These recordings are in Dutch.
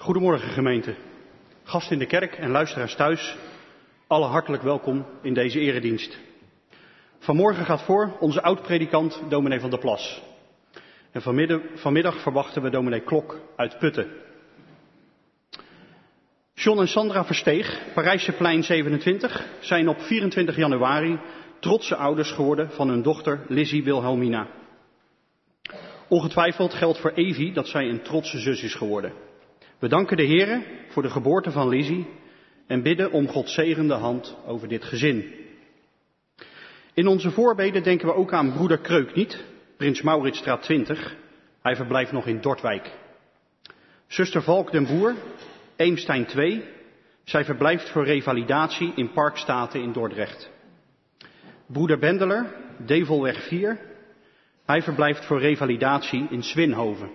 Goedemorgen gemeente, gasten in de kerk en luisteraars thuis, alle hartelijk welkom in deze eredienst. Vanmorgen gaat voor onze oud-predikant dominee Van der Plas. En vanmiddag verwachten we dominee Klok uit Putten. John en Sandra Versteeg, Parijseplein 27, zijn op 24 januari trotse ouders geworden van hun dochter Lizzie Wilhelmina. Ongetwijfeld geldt voor Evie dat zij een trotse zus is geworden. We danken de Heere voor de geboorte van Lizzie en bidden om Gods zegende hand over dit gezin. In onze voorbeden denken we ook aan broeder Kreukniet, Prins Mauritsstraat 20. Hij verblijft nog in Dordwijk. Zuster Valk den Boer, Eemstein 2. Zij verblijft voor revalidatie in Parkstaten in Dordrecht. Broeder Bendeler, Develweg 4. Hij verblijft voor revalidatie in Swinhoven.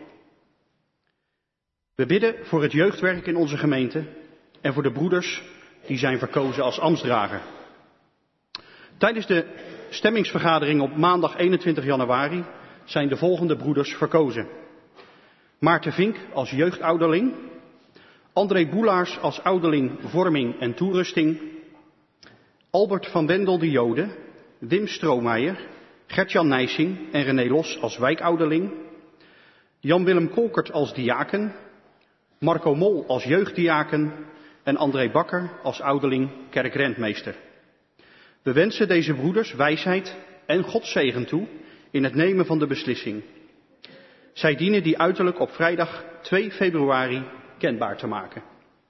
We bidden voor het jeugdwerk in onze gemeente en voor de broeders die zijn verkozen als ambtsdrager. Tijdens de stemmingsvergadering op maandag 21 januari zijn de volgende broeders verkozen. Maarten Vink als jeugdouderling, André Boelaars als ouderling vorming en toerusting, Albert van Wendel de Jode, Wim Stroomeijer, Gertjan Nijsing en René Los als wijkouderling, Jan-Willem Kolkert als diaken, Marco Mol als jeugddiaken en André Bakker als ouderling kerkrentmeester. We wensen deze broeders wijsheid en Gods zegen toe in het nemen van de beslissing. Zij dienen die uiterlijk op vrijdag 2 februari kenbaar te maken.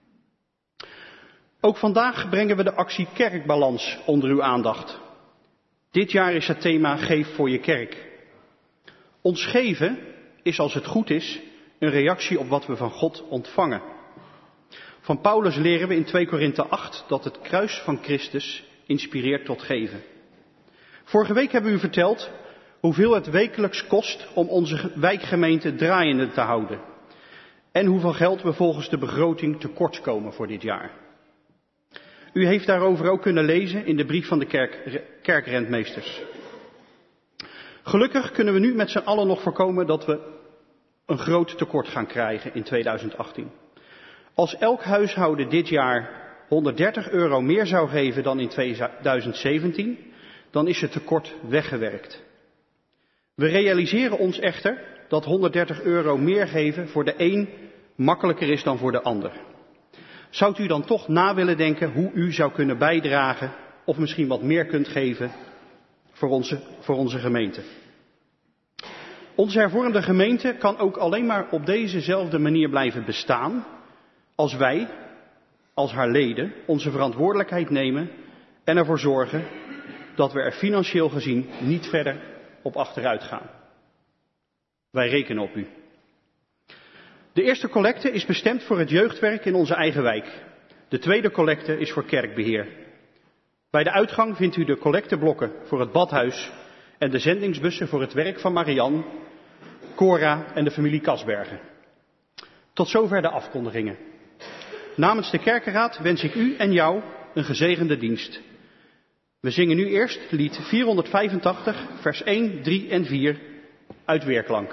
Ook vandaag brengen we de actie Kerkbalans onder uw aandacht. Dit jaar is het thema Geef voor je kerk. Ons geven is, als het goed is, een reactie op wat we van God ontvangen. Van Paulus leren we in 2 Korinthe 8 dat het kruis van Christus inspireert tot geven. Vorige week hebben we u verteld hoeveel het wekelijks kost om onze wijkgemeente draaiende te houden. En hoeveel geld we volgens de begroting tekort komen voor dit jaar. U heeft daarover ook kunnen lezen in de brief van de kerkrentmeesters. Gelukkig kunnen we nu met z'n allen nog voorkomen dat we een groot tekort gaan krijgen in 2018. Als elk huishouden dit jaar €130 meer zou geven dan in 2017, dan is het tekort weggewerkt. We realiseren ons echter dat €130 meer geven voor de een makkelijker is dan voor de ander. Zou u dan toch na willen denken hoe u zou kunnen bijdragen of misschien wat meer kunt geven voor onze gemeente? Onze hervormde gemeente kan ook alleen maar op dezezelfde manier blijven bestaan als wij, als haar leden, onze verantwoordelijkheid nemen en ervoor zorgen dat we er financieel gezien niet verder op achteruit gaan. Wij rekenen op u. De eerste collecte is bestemd voor het jeugdwerk in onze eigen wijk. De tweede collecte is voor kerkbeheer. Bij de uitgang vindt u de collecteblokken voor het badhuis en de zendingsbussen voor het werk van Marianne, Cora en de familie Kasbergen. Tot zover de afkondigingen. Namens de kerkenraad wens ik u en jou een gezegende dienst. We zingen nu eerst lied 485, vers 1, 3 en 4 uit Weerklank.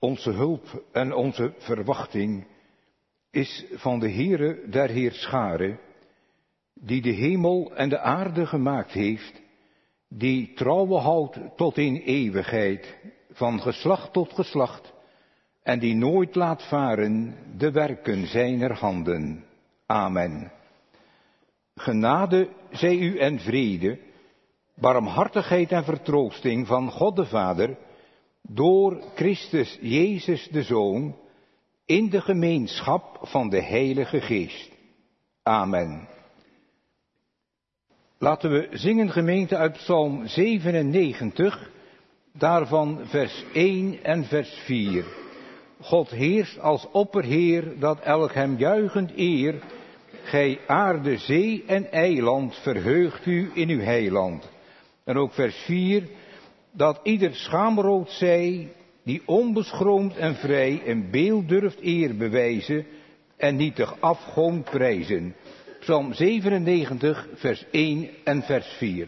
Onze hulp en onze verwachting is van de Heere der Heerscharen, die de hemel en de aarde gemaakt heeft, die trouwe houdt tot in eeuwigheid, van geslacht tot geslacht, en die nooit laat varen de werken zijner handen. Amen. Genade zij u en vrede, barmhartigheid en vertroosting van God de Vader, door Christus Jezus de Zoon, in de gemeenschap van de Heilige Geest. Amen. Laten we zingen, gemeente, uit Psalm 97, daarvan vers 1 en vers 4. God heerst als opperheer, dat elk hem juichend eer. Gij aarde, zee en eiland, verheugt u in uw heiland. En ook vers 4, dat ieder schaamrood zij, die onbeschroomd en vrij een beeld durft eer bewijzen en nietig afgoon prijzen. Psalm 97, vers 1 en vers 4.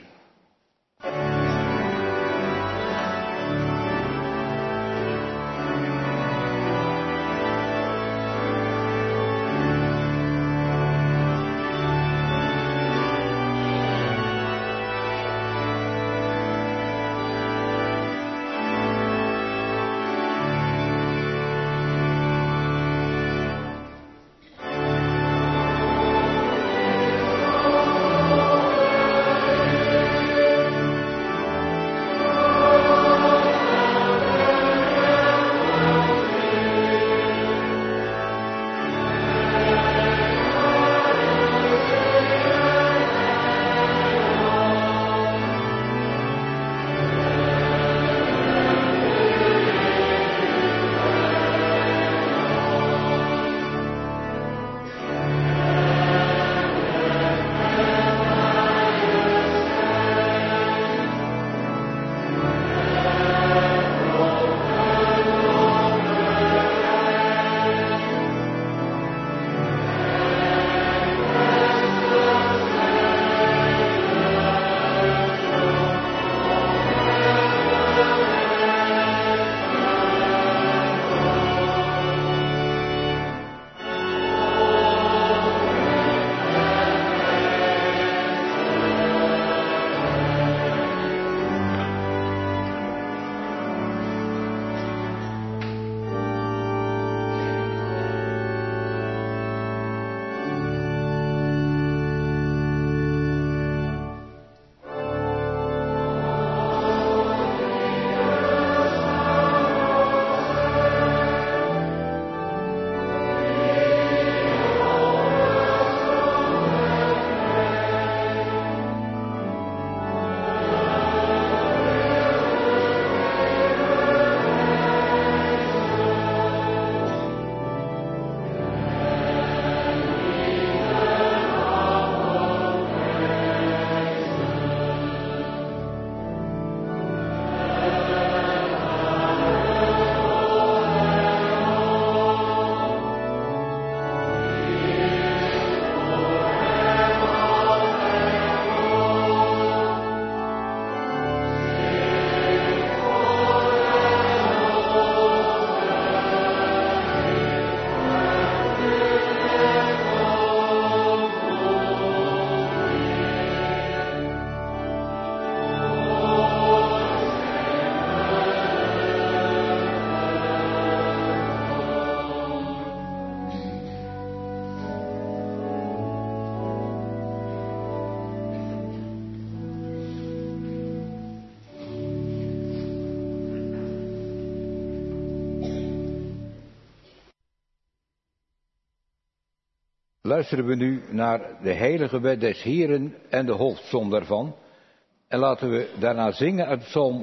Luisteren we nu naar de heilige wet des Heeren en de hoofdsom daarvan. En laten we daarna zingen uit Psalm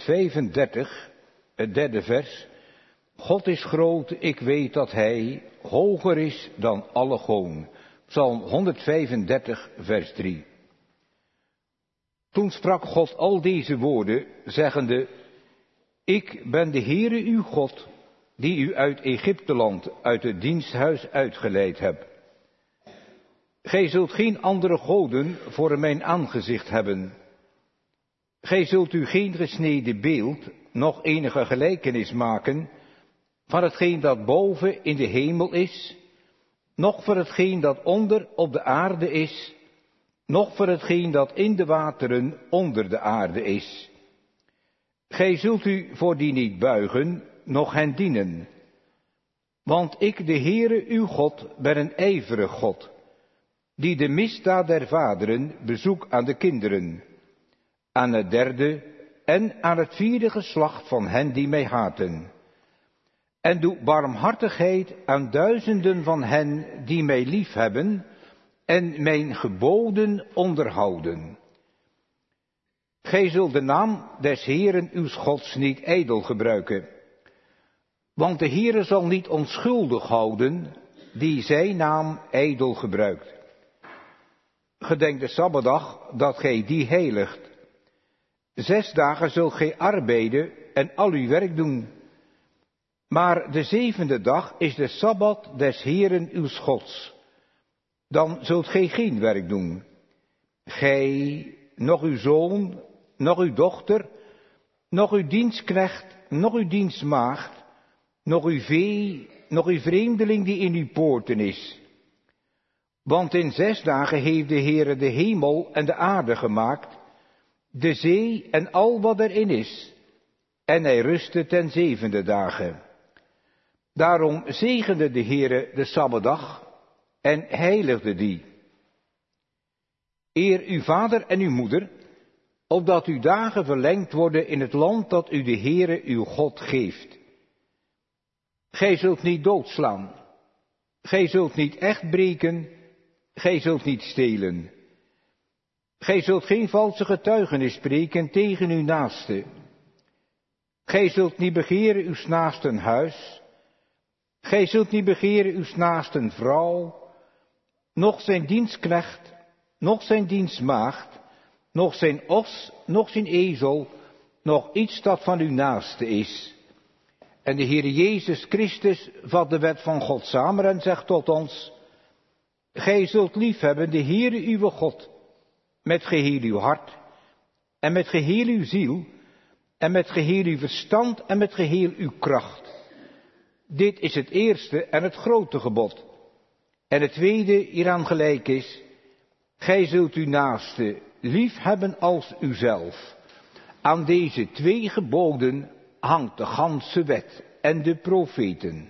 135, het derde vers. God is groot, ik weet dat Hij hoger is dan alle goon. Psalm 135, vers 3. Toen sprak God al deze woorden, zeggende: Ik ben de Heere uw God, die u uit Egypteland, uit het diensthuis uitgeleid heb. Gij zult geen andere goden voor mijn aangezicht hebben. Gij zult u geen gesneden beeld, noch enige gelijkenis maken, van hetgeen dat boven in de hemel is, noch voor hetgeen dat onder op de aarde is, noch voor hetgeen dat in de wateren onder de aarde is. Gij zult u voor die niet buigen, noch hen dienen. Want ik, de Heere, uw God, ben een ijverig God, die de misdaad der vaderen bezoek aan de kinderen, aan het derde en aan het vierde geslacht van hen die mij haten. En doe barmhartigheid aan duizenden van hen die mij liefhebben en mijn geboden onderhouden. Gij zult de naam des Heeren uw Gods niet ijdel gebruiken. Want de Heere zal niet onschuldig houden die zijn naam ijdel gebruikt. Gedenk de Sabbatdag dat gij die heiligt. 6 dagen zult gij arbeiden en al uw werk doen. Maar de 7e dag is de Sabbat des Heeren uw Gods. Dan zult gij geen werk doen. Gij, noch uw zoon, noch uw dochter, noch uw dienstknecht, noch uw dienstmaagd, noch uw vee, noch uw vreemdeling die in uw poorten is. Want in 6 dagen heeft de Heere de hemel en de aarde gemaakt, de zee en al wat erin is. En hij rustte ten 7e dagen. Daarom zegende de Heere de Sabbatdag en heiligde die. Eer uw vader en uw moeder, opdat uw dagen verlengd worden in het land dat u de Heere uw God geeft. Gij zult niet doodslaan, gij zult niet echt breken, gij zult niet stelen. Gij zult geen valse getuigenis spreken tegen uw naaste. Gij zult niet begeren uw naasten huis, gij zult niet begeren uw naasten vrouw, noch zijn dienstknecht, noch zijn dienstmaagd, noch zijn os, noch zijn ezel, noch iets dat van uw naaste is. En de Heere Jezus Christus vat de wet van God samen en zegt tot ons: gij zult liefhebben de Heere uw God, met geheel uw hart, en met geheel uw ziel, en met geheel uw verstand, en met geheel uw kracht. Dit is het eerste en het grote gebod. En het tweede hieraan gelijk is: gij zult uw naaste liefhebben als uzelf. Aan deze 2 geboden hangt de ganse wet en de profeten.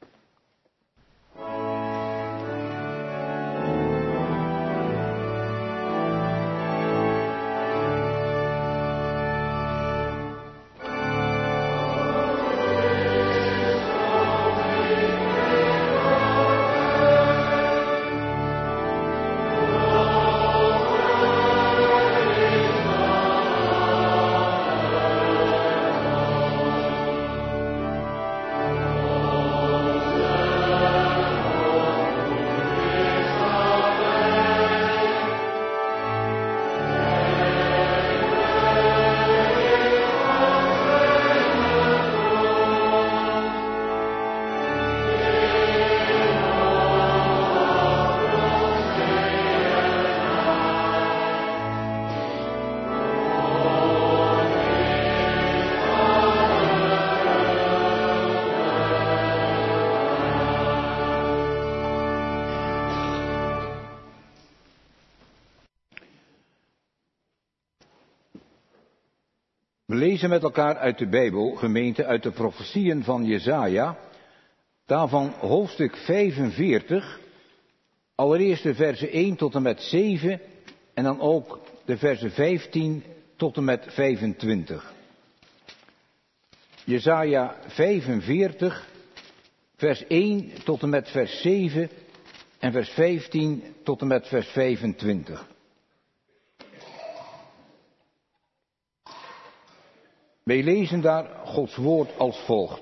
We lezen met elkaar uit de Bijbel, gemeente, uit de profetieën van Jesaja, daarvan hoofdstuk 45, allereerst de versen 1 tot en met 7 en dan ook de versen 15 tot en met 25. Jesaja 45, vers 1 tot en met vers 7 en vers 15 tot en met vers 25. Wij lezen daar Gods woord als volgt.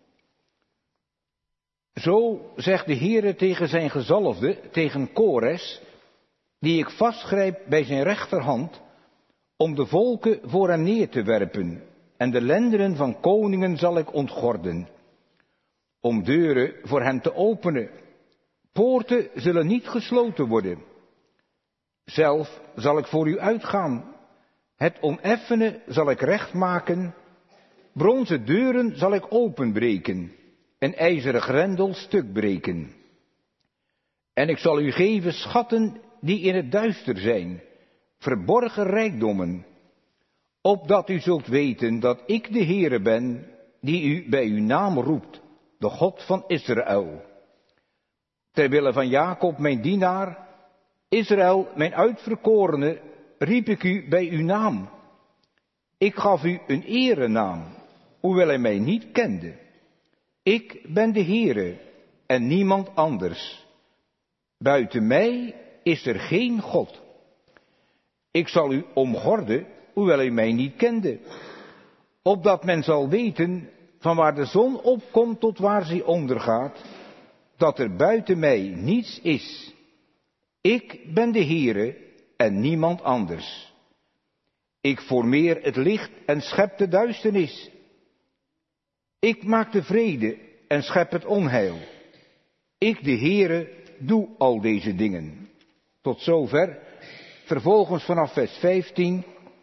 Zo zegt de Heere tegen zijn gezalfde, tegen Kores, die ik vastgrijp bij zijn rechterhand, om de volken voor hem neer te werpen, en de lendenen van koningen zal ik ontgorden, om deuren voor hem te openen. Poorten zullen niet gesloten worden. Zelf zal ik voor u uitgaan. Het oneffene zal ik recht maken. Bronzen deuren zal ik openbreken. en ijzeren grendel stuk breken. En ik zal u geven schatten die in het duister zijn, verborgen rijkdommen, opdat u zult weten dat ik de Heere ben, die u bij uw naam roept, de God van Israël. Terwille van Jacob mijn dienaar, Israël mijn uitverkorene, riep ik u bij uw naam. Ik gaf u een erenaam, hoewel hij mij niet kende. Ik ben de Heere en niemand anders. Buiten mij is er geen God. Ik zal u omgorden, hoewel u mij niet kende. Opdat men zal weten, van waar de zon opkomt tot waar zij ondergaat, dat er buiten mij niets is. Ik ben de Heere en niemand anders. Ik formeer het licht en schep de duisternis. Ik maak de vrede en schep het onheil. Ik, de Heere, doe al deze dingen. Tot zover. Vervolgens vanaf vers 15.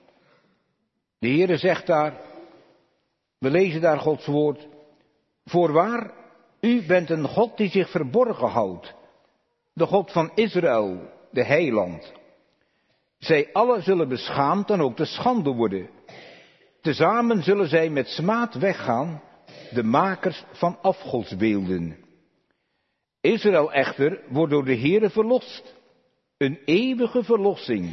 De Heere zegt daar, we lezen daar Gods woord. Voorwaar, u bent een God die zich verborgen houdt. De God van Israël, de heiland. Zij allen zullen beschaamd en ook te schande worden. Tezamen zullen zij met smaad weggaan, de makers van afgodsbeelden. Israël echter wordt door de Heere verlost. Een eeuwige verlossing.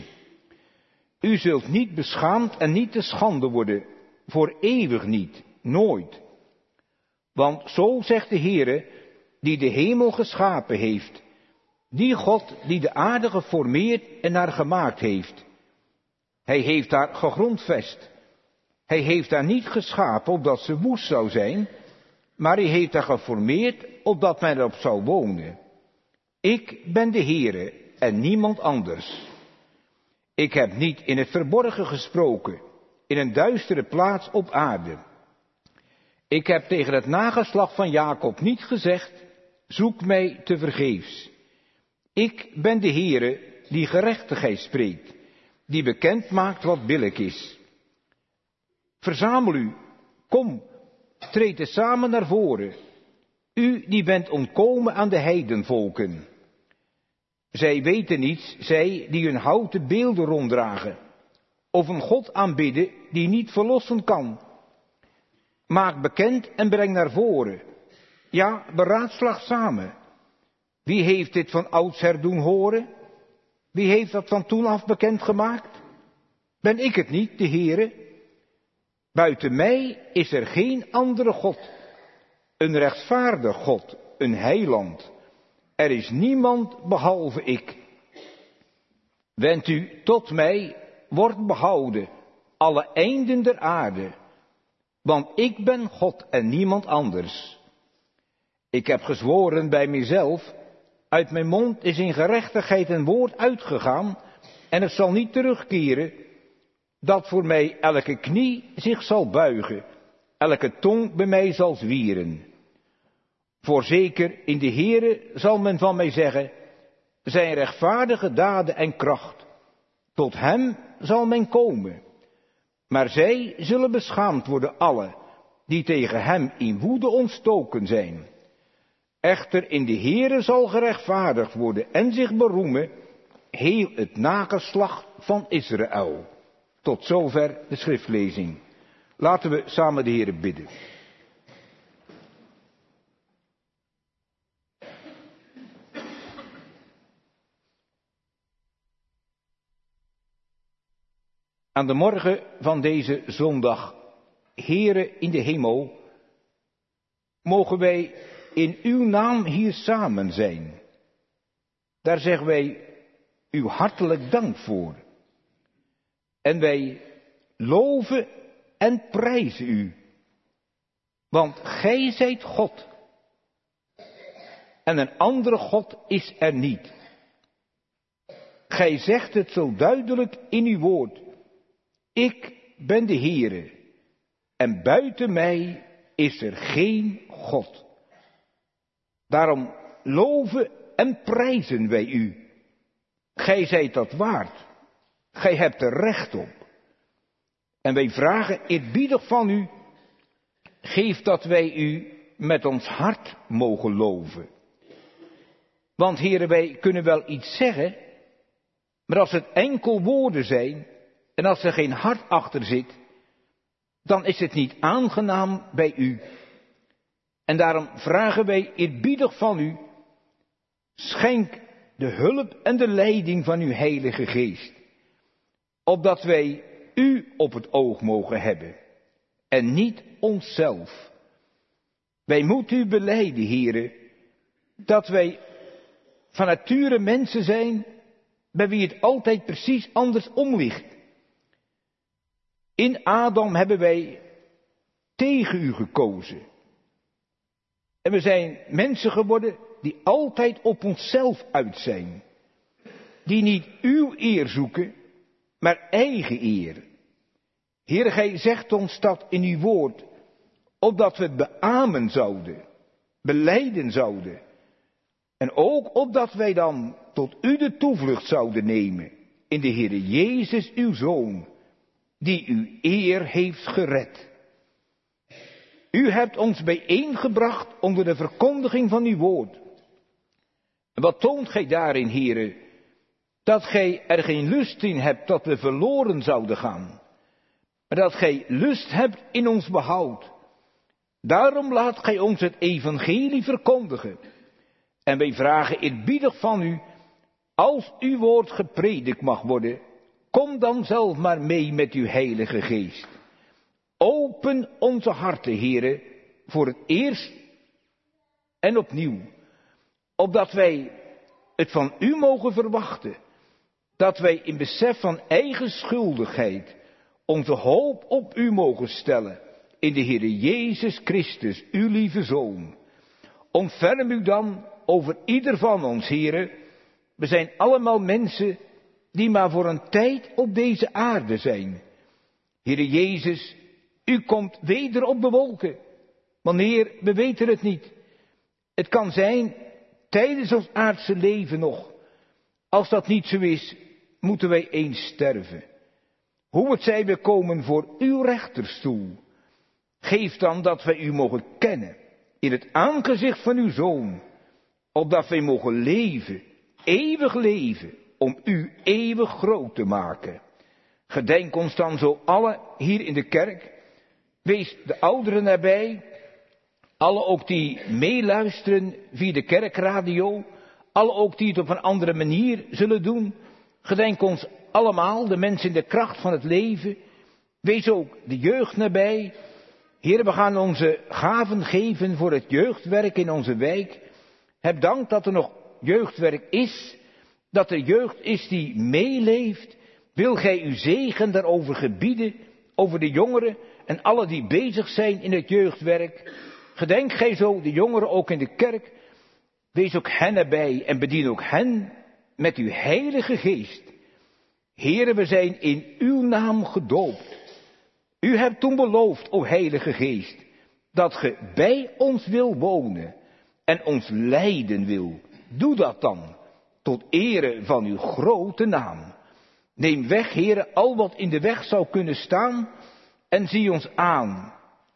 U zult niet beschaamd en niet te schande worden, voor eeuwig niet, nooit. Want zo zegt de Heere, die de hemel geschapen heeft, die God die de aarde geformeerd en haar gemaakt heeft. Hij heeft haar gegrondvest. Hij heeft haar niet geschapen opdat ze woest zou zijn, maar hij heeft haar geformeerd opdat men erop zou wonen. Ik ben de Heere en niemand anders. Ik heb niet in het verborgen gesproken, in een duistere plaats op aarde. Ik heb tegen het nageslacht van Jacob niet gezegd, zoek mij tevergeefs. Ik ben de Heere die gerechtigheid spreekt, die bekend maakt wat billijk is. Verzamel u, kom, treed er samen naar voren. U die bent ontkomen aan de heidenvolken. Zij weten niets, zij die hun houten beelden ronddragen, of een God aanbidden die niet verlossen kan. Maak bekend en breng naar voren. Ja, beraadslag samen. Wie heeft dit van oudsher doen horen? Wie heeft dat van toen af bekend gemaakt? Ben ik het niet, de Heere? Buiten mij is er geen andere God. Een rechtvaardig God, een heiland. Er is niemand behalve ik. Wend u tot mij, word behouden, alle einden der aarde. Want ik ben God en niemand anders. Ik heb gezworen bij mezelf, uit mijn mond is in gerechtigheid een woord uitgegaan, en het zal niet terugkeren, dat voor mij elke knie zich zal buigen, elke tong bij mij zal zwieren. Voorzeker in de Heere zal men van mij zeggen, zijn rechtvaardige daden en kracht. Tot hem zal men komen. Maar zij zullen beschaamd worden alle, die tegen hem in woede ontstoken zijn. Echter in de Heere zal gerechtvaardigd worden en zich beroemen, heel het nageslacht van Israël. Tot zover de schriftlezing. Laten we samen de Heere bidden. Aan de morgen van deze zondag, Heere in de hemel, mogen wij in uw naam hier samen zijn. Daar zeggen wij u hartelijk dank voor. En wij loven en prijzen u. Want gij zijt God. En een andere God is er niet. Gij zegt het zo duidelijk in uw woord. Ik ben de Heere. En buiten mij is er geen God. Daarom loven en prijzen wij u. Gij zijt dat waard. Gij hebt er recht op. En wij vragen eerbiedig van u, geef dat wij u met ons hart mogen loven. Want heren, wij kunnen wel iets zeggen, maar als het enkel woorden zijn en als er geen hart achter zit, dan is het niet aangenaam bij u. En daarom vragen wij eerbiedig van u, schenk de hulp en de leiding van uw Heilige Geest, opdat wij u op het oog mogen hebben en niet onszelf. Wij moeten u belijden, heren, dat wij van nature mensen zijn bij wie het altijd precies andersom ligt. In Adam hebben wij tegen u gekozen. En we zijn mensen geworden die altijd op onszelf uit zijn. Die niet uw eer zoeken, maar eigen eer. Heer, gij zegt ons dat in uw woord, opdat we het beamen zouden, belijden zouden. En ook opdat wij dan tot u de toevlucht zouden nemen in de Heere Jezus, uw Zoon, die uw eer heeft gered. U hebt ons bijeengebracht onder de verkondiging van uw woord. En wat toont gij daarin, Heere? Dat gij er geen lust in hebt dat we verloren zouden gaan, maar dat gij lust hebt in ons behoud. Daarom laat gij ons het evangelie verkondigen. En wij vragen eerbiedig van u, als uw woord gepredikt mag worden, kom dan zelf maar mee met uw Heilige Geest. Open onze harten, Heere, voor het eerst en opnieuw, opdat wij het van u mogen verwachten, dat wij in besef van eigen schuldigheid onze hoop op u mogen stellen, in de Heere Jezus Christus, uw lieve Zoon. Ontferm u dan over ieder van ons, Heere. We zijn allemaal mensen die maar voor een tijd op deze aarde zijn. Heere Jezus, u komt weder op de wolken. Wanneer, we weten het niet. Het kan zijn tijdens ons aardse leven nog. Als dat niet zo is, moeten wij eens sterven. Hoe het zij, we komen voor uw rechterstoel. Geef dan dat wij u mogen kennen in het aangezicht van uw Zoon, opdat wij mogen leven, eeuwig leven, om u eeuwig groot te maken. Gedenk ons dan zo allen hier in de kerk. Wees de ouderen nabij, alle ook die meeluisteren via de kerkradio, alle ook die het op een andere manier zullen doen. Gedenk ons allemaal, de mensen in de kracht van het leven. Wees ook de jeugd nabij. Heer, we gaan onze gaven geven voor het jeugdwerk in onze wijk. Heb dank dat er nog jeugdwerk is, dat er jeugd is die meeleeft. Wil gij uw zegen daarover gebieden, over de jongeren en alle die bezig zijn in het jeugdwerk. Gedenk gij zo de jongeren ook in de kerk. Wees ook hen erbij en bedien ook hen met uw Heilige Geest. Heere, we zijn in uw naam gedoopt. U hebt toen beloofd, o Heilige Geest, dat ge bij ons wil wonen en ons leiden wil. Doe dat dan, tot ere van uw grote naam. Neem weg, Heere, al wat in de weg zou kunnen staan en zie ons aan.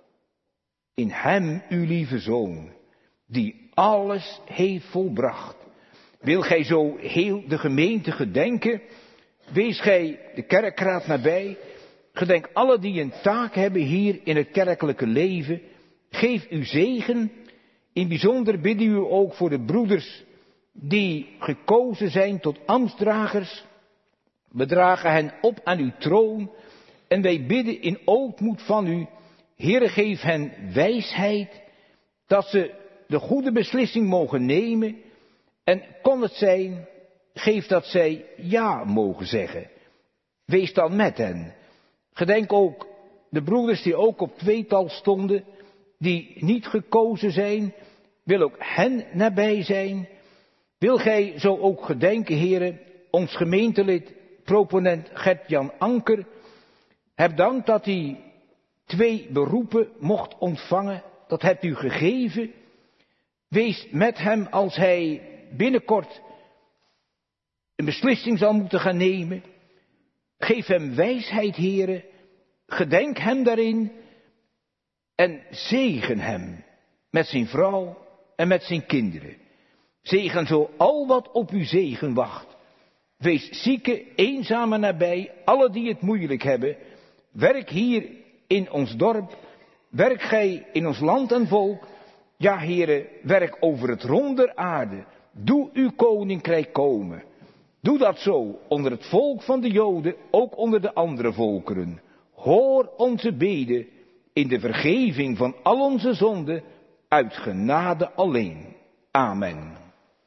In hem, uw lieve Zoon, die alles heeft volbracht. Wil gij zo heel de gemeente gedenken? Wees gij de kerkraad nabij. Gedenk alle die een taak hebben hier in het kerkelijke leven. Geef uw zegen. In bijzonder bidden u ook voor de broeders die gekozen zijn tot ambtsdragers. We dragen hen op aan uw troon. En wij bidden in ootmoed van u. Heere, geef hen wijsheid, dat ze de goede beslissing mogen nemen. En kon het zijn, geef dat zij ja mogen zeggen. Wees dan met hen. Gedenk ook de broeders die ook op tweetal stonden, die niet gekozen zijn. Wil ook hen nabij zijn. Wil gij zo ook gedenken, Heere, ons gemeentelid, proponent Gert-Jan Anker. Heb dank dat hij 2 beroepen mocht ontvangen. Dat hebt u gegeven. Wees met hem als hij binnenkort een beslissing zal moeten gaan nemen. Geef hem wijsheid, Heere. Gedenk hem daarin. En zegen hem met zijn vrouw en met zijn kinderen. Zegen zo al wat op uw zegen wacht. Wees zieken, eenzamen nabij, alle die het moeilijk hebben. Werk hier in ons dorp, werk gij in ons land en volk. Ja, Heere, werk over het rond der aarde. Doe uw koninkrijk komen. Doe dat zo onder het volk van de Joden, ook onder de andere volkeren. Hoor onze beden in de vergeving van al onze zonden, uit genade alleen. Amen.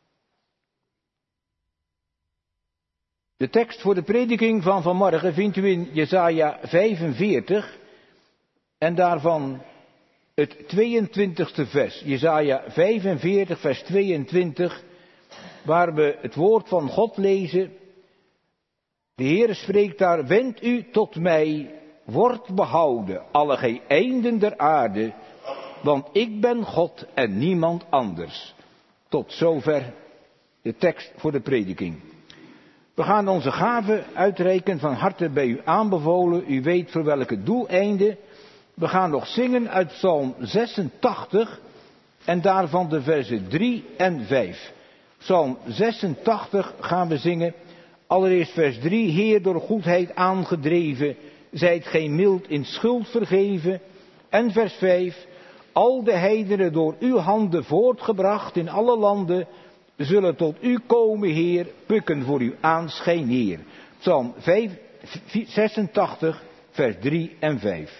De tekst voor de prediking van vanmorgen vindt u in Jesaja 45 en daarvan het 22e vers. Jesaja 45 vers 22, waar we het woord van God lezen. De Heere spreekt daar, wend u tot mij, word behouden, alle gij einden der aarde, want ik ben God en niemand anders. Tot zover de tekst voor de prediking. We gaan onze gaven uitreiken, van harte bij u aanbevolen. U weet voor welke doeleinden. We gaan nog zingen uit Psalm 86 en daarvan de versen 3 en 5. Psalm 86 gaan we zingen. Allereerst vers 3. Heer, door goedheid aangedreven, zijt gij mild in schuld vergeven. En vers 5. Al de heidenen door uw handen voortgebracht in alle landen, zullen tot u komen, Heer, pukken voor uw aanschijn neer. Psalm 86, vers 3 en 5.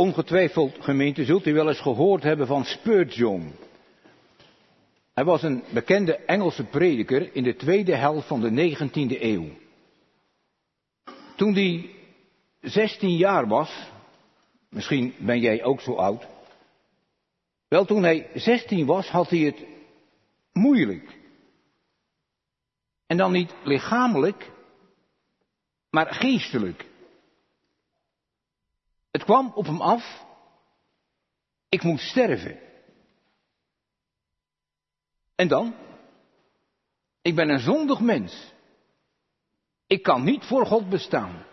Ongetwijfeld, gemeente, zult u wel eens gehoord hebben van Spurgeon. Hij was een bekende Engelse prediker in de tweede helft van de 19e eeuw. Toen hij 16 jaar was, misschien ben jij ook zo oud. Wel, toen hij 16 was, had hij het moeilijk. En dan niet lichamelijk, maar geestelijk. Het kwam op hem af, ik moet sterven. En dan? Ik ben een zondig mens. Ik kan niet voor God bestaan.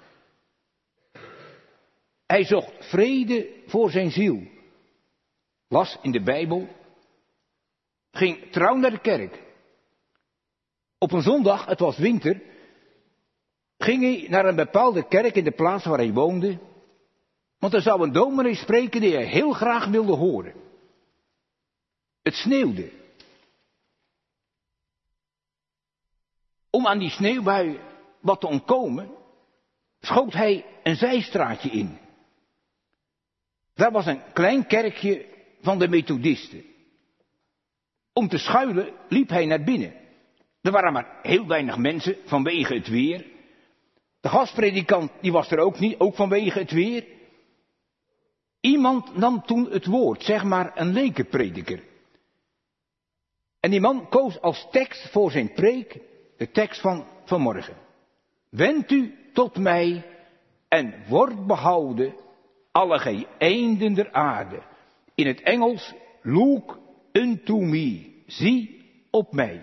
Hij zocht vrede voor zijn ziel. Las in de Bijbel. Ging trouw naar de kerk. Op een zondag, het was winter, ging hij naar een bepaalde kerk in de plaats waar hij woonde. Want er zou een dominee spreken die hij heel graag wilde horen. Het sneeuwde. Om aan die sneeuwbui wat te ontkomen, schoot hij een zijstraatje in. Daar was een klein kerkje van de methodisten. Om te schuilen liep hij naar binnen. Er waren maar heel weinig mensen vanwege het weer. De gastpredikant die was er ook niet, ook vanwege het weer. Iemand nam toen het woord, zeg maar een lekenprediker. En die man koos als tekst voor zijn preek de tekst van vanmorgen. Wend u tot mij en word behouden, alle gij einden der aarde. In het Engels, look unto me, zie op mij.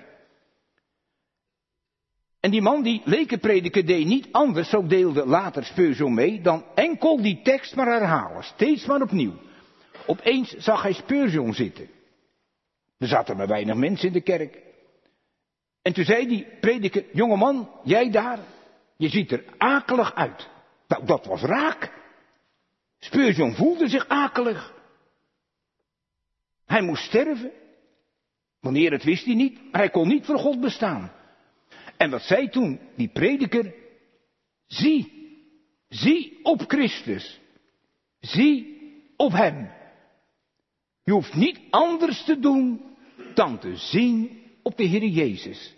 En die man, die lekenprediker, deed niet anders, zo deelde later Spurgeon mee, dan enkel die tekst maar herhalen, steeds maar opnieuw. Opeens zag hij Spurgeon zitten. Er zaten maar weinig mensen in de kerk. En toen zei die prediker, jongeman, jij daar, je ziet er akelig uit. Nou, dat was raak. Spurgeon voelde zich akelig. Hij moest sterven. Wanneer, het wist hij niet, maar hij kon niet voor God bestaan. En wat zei toen die prediker? Zie op Christus. Zie op hem. Je hoeft niet anders te doen dan te zien op de Heer Jezus.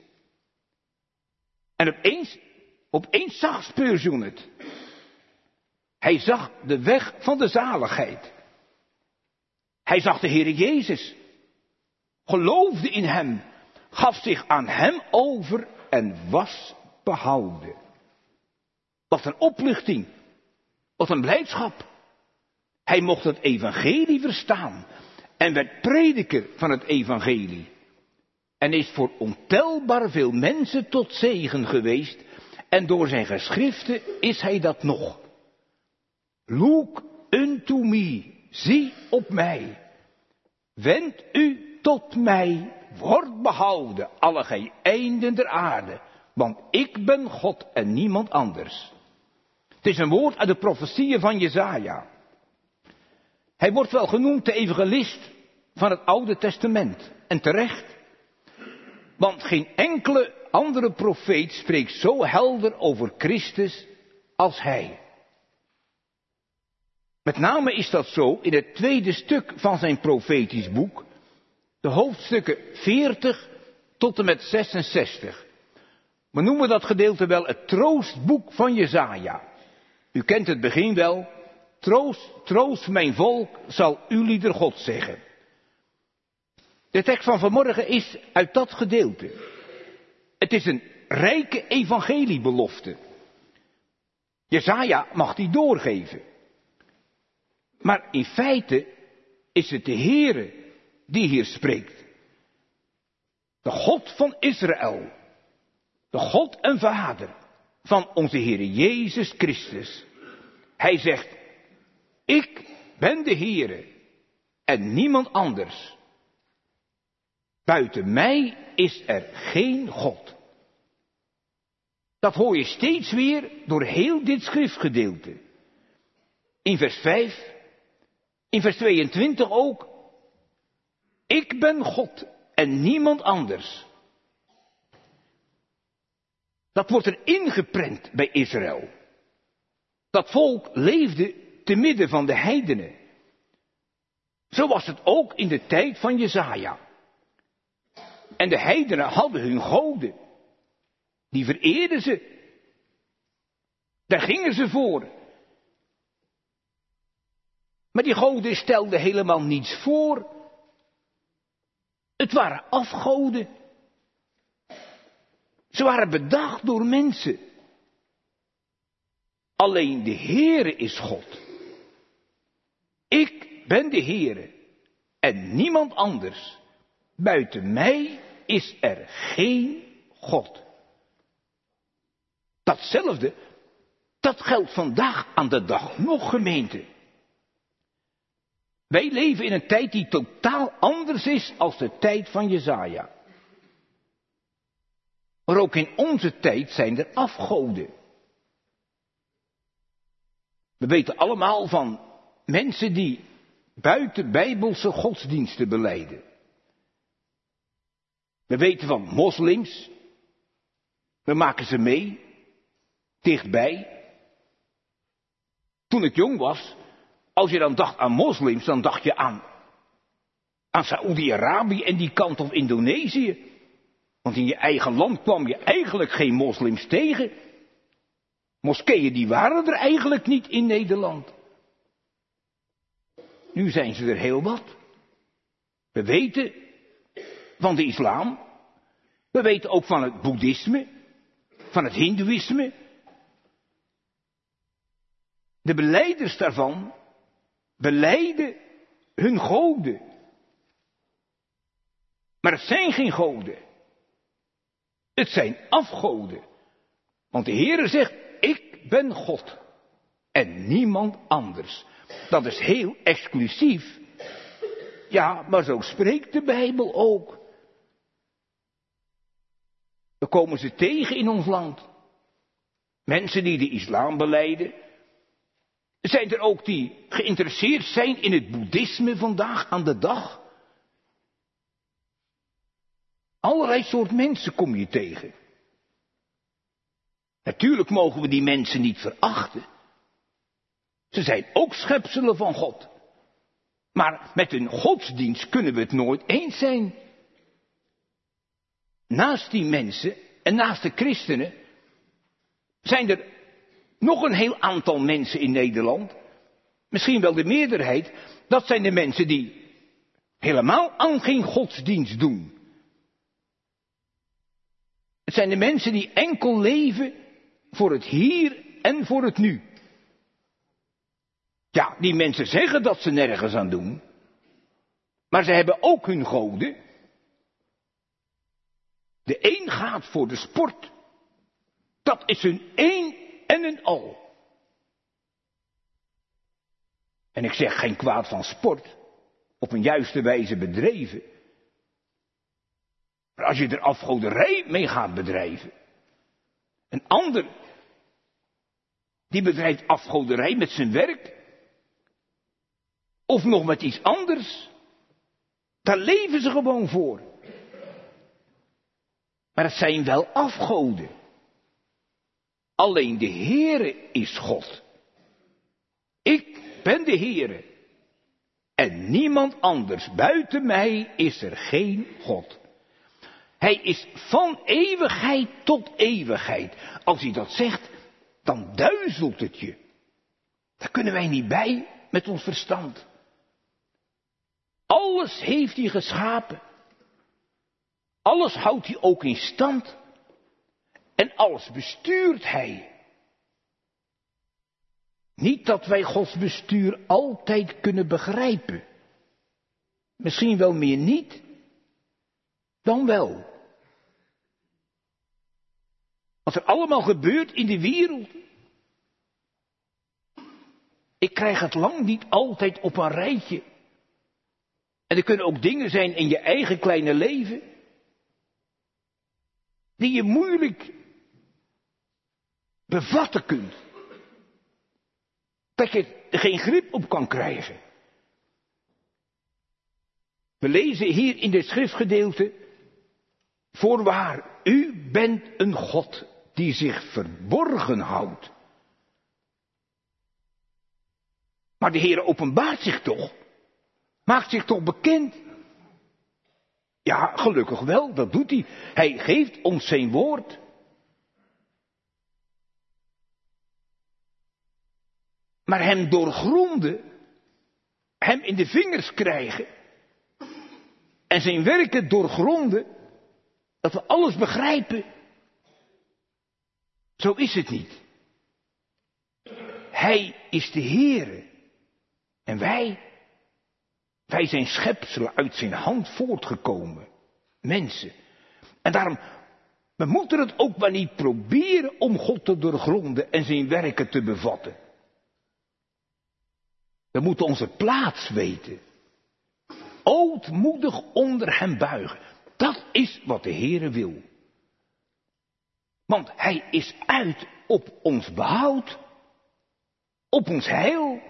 En opeens zag Spurgeon het. Hij zag de weg van de zaligheid. Hij zag de Heer Jezus. Geloofde in hem. Gaf zich aan hem over en was behouden. Wat een opluchting. Wat een blijdschap. Hij mocht het evangelie verstaan. En werd prediker van het evangelie. En is voor ontelbaar veel mensen tot zegen geweest. En door zijn geschriften is hij dat nog. Look unto me. Zie op mij. Wend u tot mij. Word behouden, alle gij einden der aarde. Want ik ben God en niemand anders. Het is een woord uit de profetieën van Jesaja. Hij wordt wel genoemd de evangelist van het Oude Testament. En terecht. Want geen enkele andere profeet spreekt zo helder over Christus als hij. Met name is dat zo in het tweede stuk van zijn profetisch boek. De hoofdstukken 40 tot en met 66. We noemen dat gedeelte wel het troostboek van Jesaja. U kent het begin wel. Troost, troost mijn volk, zal ulieder God zeggen. De tekst van vanmorgen is uit dat gedeelte. Het is een rijke evangeliebelofte. Jesaja mag die doorgeven. Maar in feite is het de Heere die hier spreekt. De God van Israël. De God en Vader van onze Heere Jezus Christus. Hij zegt, ik ben de Heere en niemand anders. Buiten mij is er geen God. Dat hoor je steeds weer door heel dit schriftgedeelte. In vers 5, in vers 22 ook. Ik ben God en niemand anders. Dat wordt er ingeprent bij Israël. Dat volk leefde te midden van de heidenen. Zo was het ook in de tijd van Jesaja. En de heidenen hadden hun goden. Die vereerden ze. Daar gingen ze voor. Maar die goden stelden helemaal niets voor. Het waren afgoden. Ze waren bedacht door mensen. Alleen de Heere is God. Ik ben de Heere en niemand anders. Buiten mij is er geen God. Datzelfde, dat geldt vandaag aan de dag nog, gemeente. Wij leven in een tijd die totaal anders is als de tijd van Jesaja. Maar ook in onze tijd zijn er afgoden. We weten allemaal van mensen die buiten bijbelse godsdiensten belijden. We weten van moslims. We maken ze mee. Dichtbij. Toen ik jong was, als je dan dacht aan moslims, dan dacht je aan Saoedi-Arabië en die kant of Indonesië. Want in je eigen land kwam je eigenlijk geen moslims tegen. Moskeeën die waren er eigenlijk niet in Nederland. Nu zijn ze er heel wat. We weten van de islam. We weten ook van het boeddhisme. Van het hindoeïsme. De belijders daarvan belijden hun goden. Maar het zijn geen goden. Het zijn afgoden. Want de Heere zegt, ik ben God. En niemand anders. Dat is heel exclusief. Ja, maar zo spreekt de Bijbel ook. We komen ze tegen in ons land. Mensen die de islam belijden. Zijn er ook die geïnteresseerd zijn in het boeddhisme vandaag aan de dag? Allerlei soort mensen kom je tegen. Natuurlijk mogen we die mensen niet verachten. Ze zijn ook schepselen van God. Maar met hun godsdienst kunnen we het nooit eens zijn. Naast die mensen en naast de christenen zijn er nog een heel aantal mensen in Nederland, misschien wel de meerderheid, dat zijn de mensen die helemaal aan geen godsdienst doen. Het zijn de mensen die enkel leven voor het hier en voor het nu. Ja, die mensen zeggen dat ze nergens aan doen, maar ze hebben ook hun goden. De een gaat voor de sport. Dat is hun één en een al. En ik zeg geen kwaad van sport, op een juiste wijze bedreven. Maar als je er afgoderij mee gaat bedrijven. Een ander, die bedrijft afgoderij met zijn werk. Of nog met iets anders. Daar leven ze gewoon voor. Maar het zijn wel afgoden. Alleen de Heere is God. Ik ben de Heere. En niemand anders. Buiten mij is er geen God. Hij is van eeuwigheid tot eeuwigheid. Als hij dat zegt, dan duizelt het je. Daar kunnen wij niet bij met ons verstand. Alles heeft hij geschapen. Alles houdt hij ook in stand. En alles bestuurt hij. Niet dat wij Gods bestuur altijd kunnen begrijpen. Misschien wel meer niet dan wel. Wat er allemaal gebeurt in de wereld. Ik krijg het lang niet altijd op een rijtje. En er kunnen ook dingen zijn in je eigen kleine leven. Die je moeilijk bevatten kunt. Dat je er geen grip op kan krijgen. We lezen hier in dit schriftgedeelte. Voorwaar, u bent een God die zich verborgen houdt. Maar de Heer openbaart zich toch. maakt zich toch bekend. Ja, gelukkig wel, dat doet hij. Hij geeft ons zijn woord. Maar hem doorgronden, hem in de vingers krijgen en zijn werken doorgronden, dat we alles begrijpen, zo is het niet. Hij is de Heere en wij zijn schepselen uit zijn hand voortgekomen, mensen. En daarom, we moeten het ook maar niet proberen om God te doorgronden en zijn werken te bevatten. We moeten onze plaats weten. Ootmoedig onder hem buigen. Dat is wat de Heere wil. Want hij is uit op ons behoud. Op ons heil.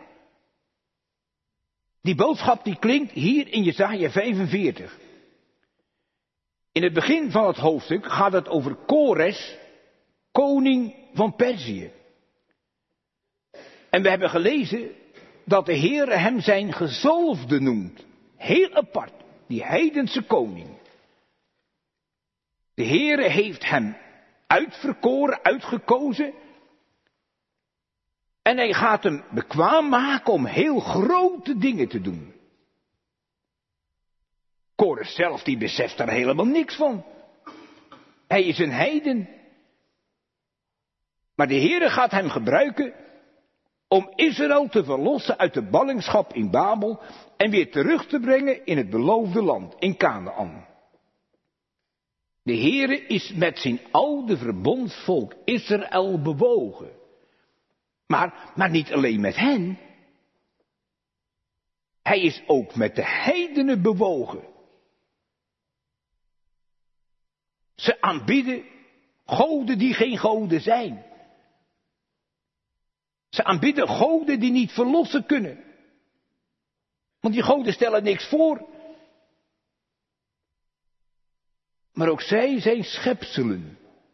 Die boodschap die klinkt hier in Jesaja 45. In het begin van het hoofdstuk gaat het over Kores, koning van Perzië. En we hebben gelezen dat de Heere hem zijn gezalfde noemt. Heel apart, die heidense koning. De Heere heeft hem uitverkoren, uitgekozen. En hij gaat hem bekwaam maken om heel grote dingen te doen. Kores zelf, die beseft daar helemaal niks van. Hij is een heiden. Maar de Heere gaat hem gebruiken om Israël te verlossen uit de ballingschap in Babel en weer terug te brengen in het beloofde land, in Kanaan. De Heere is met zijn oude verbondsvolk Israël bewogen. Maar niet alleen met hen. Hij is ook met de heidenen bewogen. Ze aanbidden goden die geen goden zijn. Ze aanbidden goden die niet verlossen kunnen. Want die goden stellen niks voor. Maar ook zij zijn schepselen.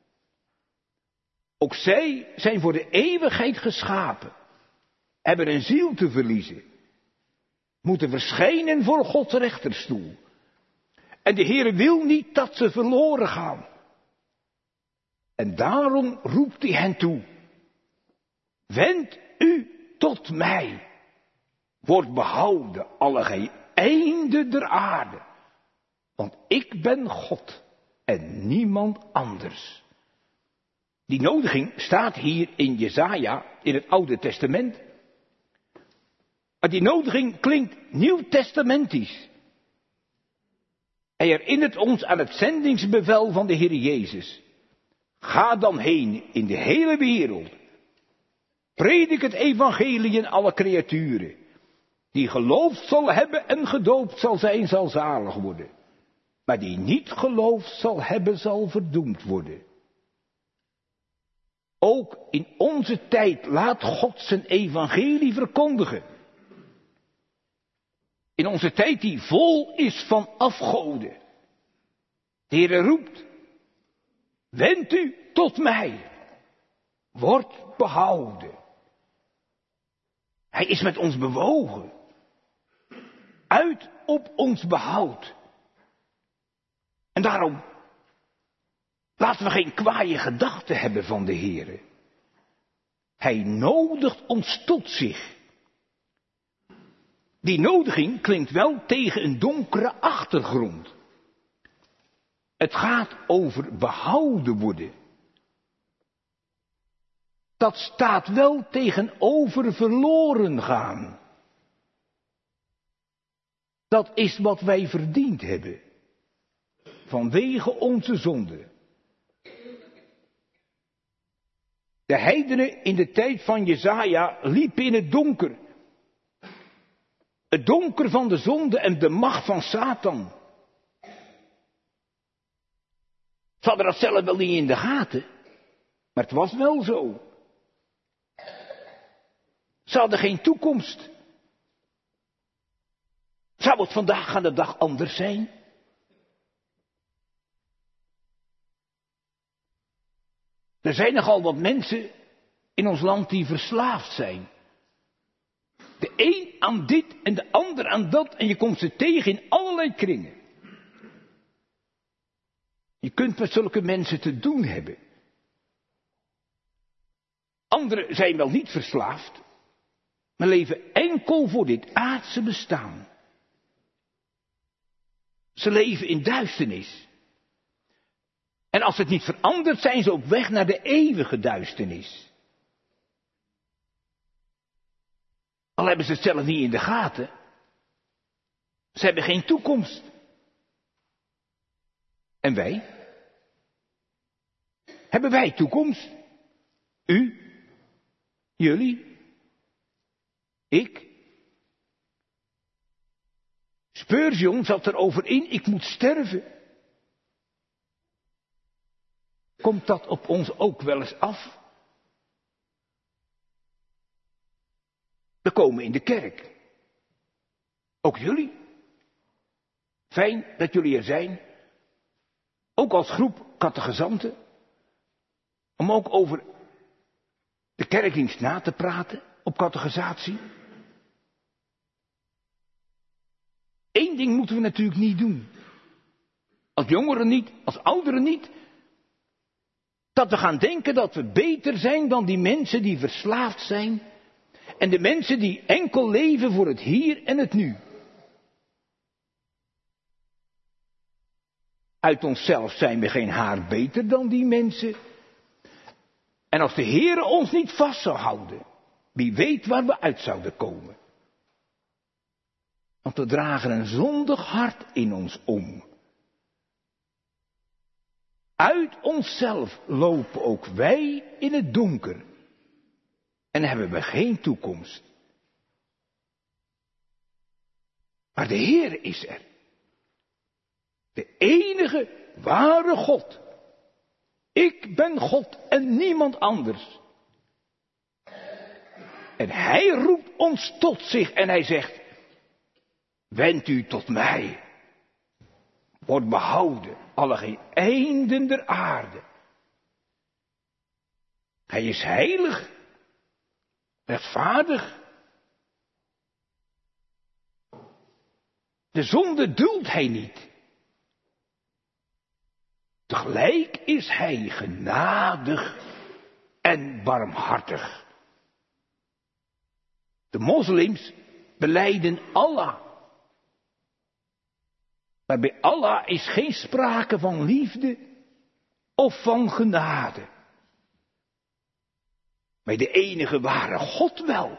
Ook zij zijn voor de eeuwigheid geschapen. Hebben een ziel te verliezen. Moeten verschijnen voor Gods rechterstoel. En de Heere wil niet dat ze verloren gaan. En daarom roept hij hen toe. Wend u tot mij. Word behouden alle gij einden der aarde. Want ik ben God en niemand anders. Die nodiging staat hier in Jesaja, in het Oude Testament. Maar die nodiging klinkt nieuwtestamentisch. Hij herinnert ons aan het zendingsbevel van de Heer Jezus. Ga dan heen in de hele wereld. Predik het evangelie in alle creaturen. Die geloofd zal hebben en gedoopt zal zijn, zal zalig worden. Maar die niet geloofd zal hebben, zal verdoemd worden. Ook in onze tijd laat God zijn evangelie verkondigen. In onze tijd die vol is van afgoden. De Heere roept. Wend u tot mij. Word behouden. Hij is met ons bewogen. Uit op ons behoud. En daarom laten we geen kwaaie gedachten hebben van de Heere. Hij nodigt ons tot zich. Die nodiging klinkt wel tegen een donkere achtergrond. Het gaat over behouden worden. Dat staat wel tegenover verloren gaan. Dat is wat wij verdiend hebben. Vanwege onze zonde. De heidenen in de tijd van Jesaja liepen in het donker. Het donker van de zonde en de macht van Satan. Ze hadden dat zelf wel niet in de gaten. Maar het was wel zo. Ze hadden geen toekomst. Zou het vandaag aan de dag anders zijn? Er zijn nogal wat mensen in ons land die verslaafd zijn. De een aan dit en de ander aan dat. En je komt ze tegen in allerlei kringen. Je kunt met zulke mensen te doen hebben. Anderen zijn wel niet verslaafd, maar leven enkel voor dit aardse bestaan. Ze leven in duisternis. En als het niet verandert, zijn ze op weg naar de eeuwige duisternis. Al hebben ze het zelf niet in de gaten. Ze hebben geen toekomst. En wij? Hebben wij toekomst? U? Jullie? Ik? Spurgeon zat erover in, ik moet sterven. Komt dat op ons ook wel eens af? We komen in de kerk. Ook jullie. Fijn dat jullie er zijn. Ook als groep catechizanten. Om ook over de kerkdienst na te praten op catechisatie. Eén ding moeten we natuurlijk niet doen. Als jongeren niet, als ouderen niet. Dat we gaan denken dat we beter zijn dan die mensen die verslaafd zijn. En de mensen die enkel leven voor het hier en het nu. Uit onszelf zijn we geen haar beter dan die mensen. En als de Heer ons niet vast zou houden, wie weet waar we uit zouden komen. Want we dragen een zondig hart in ons om. Uit onszelf lopen ook wij in het donker. En hebben we geen toekomst. Maar de Heer is er. De enige ware God. Ik ben God en niemand anders. En Hij roept ons tot zich en Hij zegt, wend u tot mij. Word behouden, alle geen einden der aarde. Hij is heilig, rechtvaardig. De zonde duldt Hij niet. Tegelijk is Hij genadig en barmhartig. De moslims belijden Allah. Maar bij Allah is geen sprake van liefde of van genade. Bij de enige ware God wel.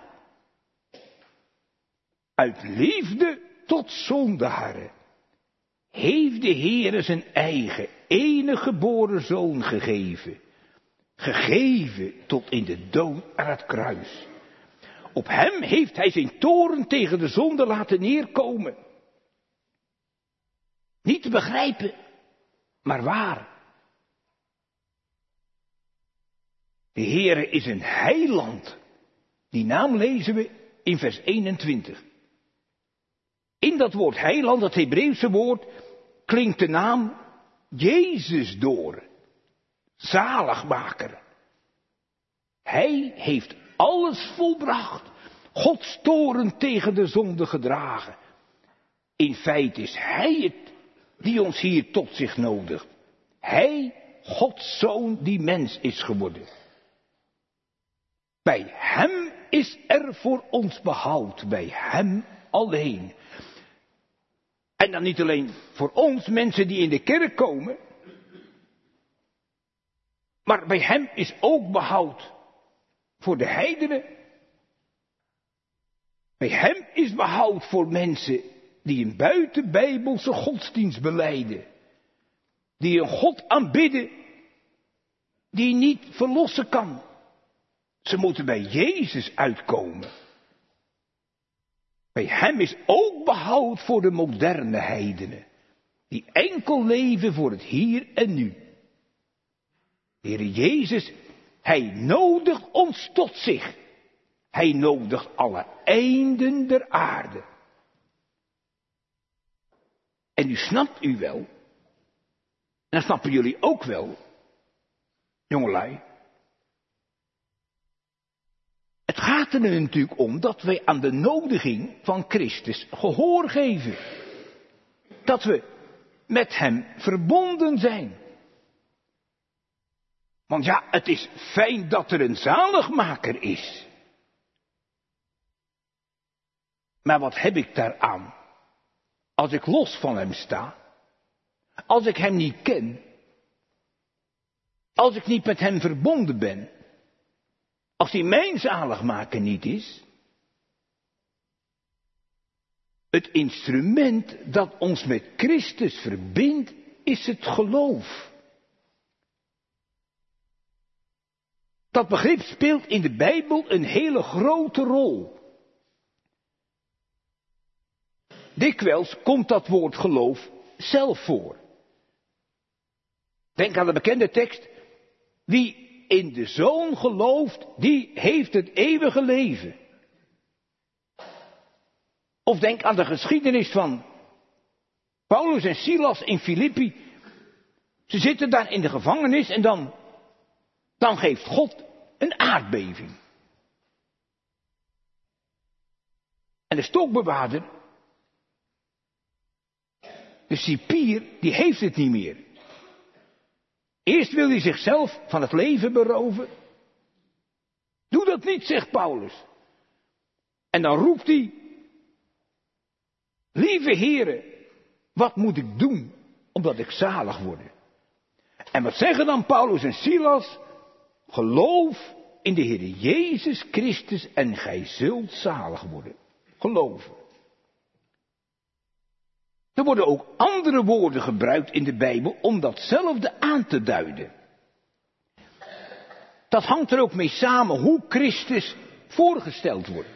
Uit liefde tot zondaren heeft de Heere zijn eigen enige geboren zoon gegeven. Gegeven tot in de dood aan het kruis. Op hem heeft hij zijn toorn tegen de zonde laten neerkomen. Niet te begrijpen, maar waar. De Heere is een heiland. Die naam lezen we in vers 21. In dat woord heiland, dat Hebreeuwse woord, klinkt de naam Jezus door. Zaligmaker. Hij heeft alles volbracht. Gods toorn tegen de zonde gedragen. In feite is Hij het die ons hier tot zich nodigt. Hij, Gods Zoon, die mens is geworden. Bij Hem is er voor ons behoud. Bij Hem alleen. En dan niet alleen voor ons, mensen die in de kerk komen. Maar bij Hem is ook behoud voor de heidenen. Bij Hem is behoud voor mensen die een buitenbijbelse godsdienst belijden. Die een God aanbidden die niet verlossen kan. Ze moeten bij Jezus uitkomen. Bij Hem is ook behoud voor de moderne heidenen. Die enkel leven voor het hier en nu. De Heere Jezus, Hij nodigt ons tot zich. Hij nodigt alle einden der aarde. En nu snapt u wel. En dan snappen jullie ook wel. Jongelui. Het gaat gaat er natuurlijk om dat wij aan de nodiging van Christus gehoor geven. Dat we met hem verbonden zijn. Want ja, het is fijn dat er een zaligmaker is. Maar wat heb ik daaraan? Als ik los van hem sta. Als ik hem niet ken. Als ik niet met hem verbonden ben. Als hij mijn zaligmaker niet is. Het instrument dat ons met Christus verbindt is het geloof. Dat begrip speelt in de Bijbel een hele grote rol. Dikwijls komt dat woord geloof zelf voor. Denk aan de bekende tekst. Wie in de Zoon gelooft, die heeft het eeuwige leven. Of denk aan de geschiedenis van Paulus en Silas in Filippi. Ze zitten daar in de gevangenis en dan geeft God een aardbeving. En de stokbewaarder, de cipier, die heeft het niet meer. Eerst wil hij zichzelf van het leven beroven. Doe dat niet, zegt Paulus. En dan roept hij: lieve heren, wat moet ik doen, omdat ik zalig word? En wat zeggen dan Paulus en Silas? Geloof in de Heer Jezus Christus en gij zult zalig worden. Geloven. Er worden ook andere woorden gebruikt in de Bijbel om datzelfde aan te duiden. Dat hangt er ook mee samen hoe Christus voorgesteld wordt.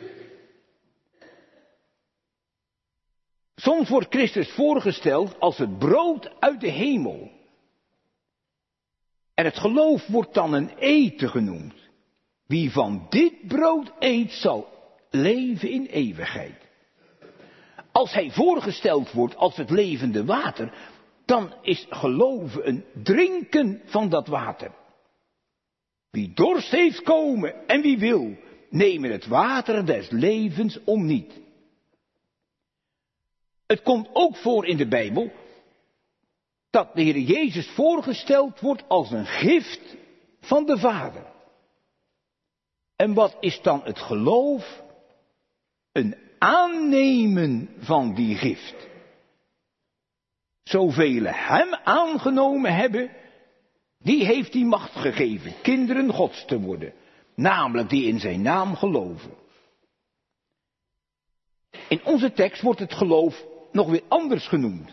Soms wordt Christus voorgesteld als het brood uit de hemel. En het geloof wordt dan een eten genoemd. Wie van dit brood eet, zal leven in eeuwigheid. Als hij voorgesteld wordt als het levende water, dan is geloven een drinken van dat water. Wie dorst heeft, komen, en wie wil, nemen het water des levens om niet. Het komt ook voor in de Bijbel dat de Heer Jezus voorgesteld wordt als een gift van de Vader. En wat is dan het geloof? Een aannemen van die gift. Zoveel hem aangenomen hebben, die heeft die macht gegeven kinderen Gods te worden. Namelijk die in zijn naam geloven. In onze tekst wordt het geloof nog weer anders genoemd.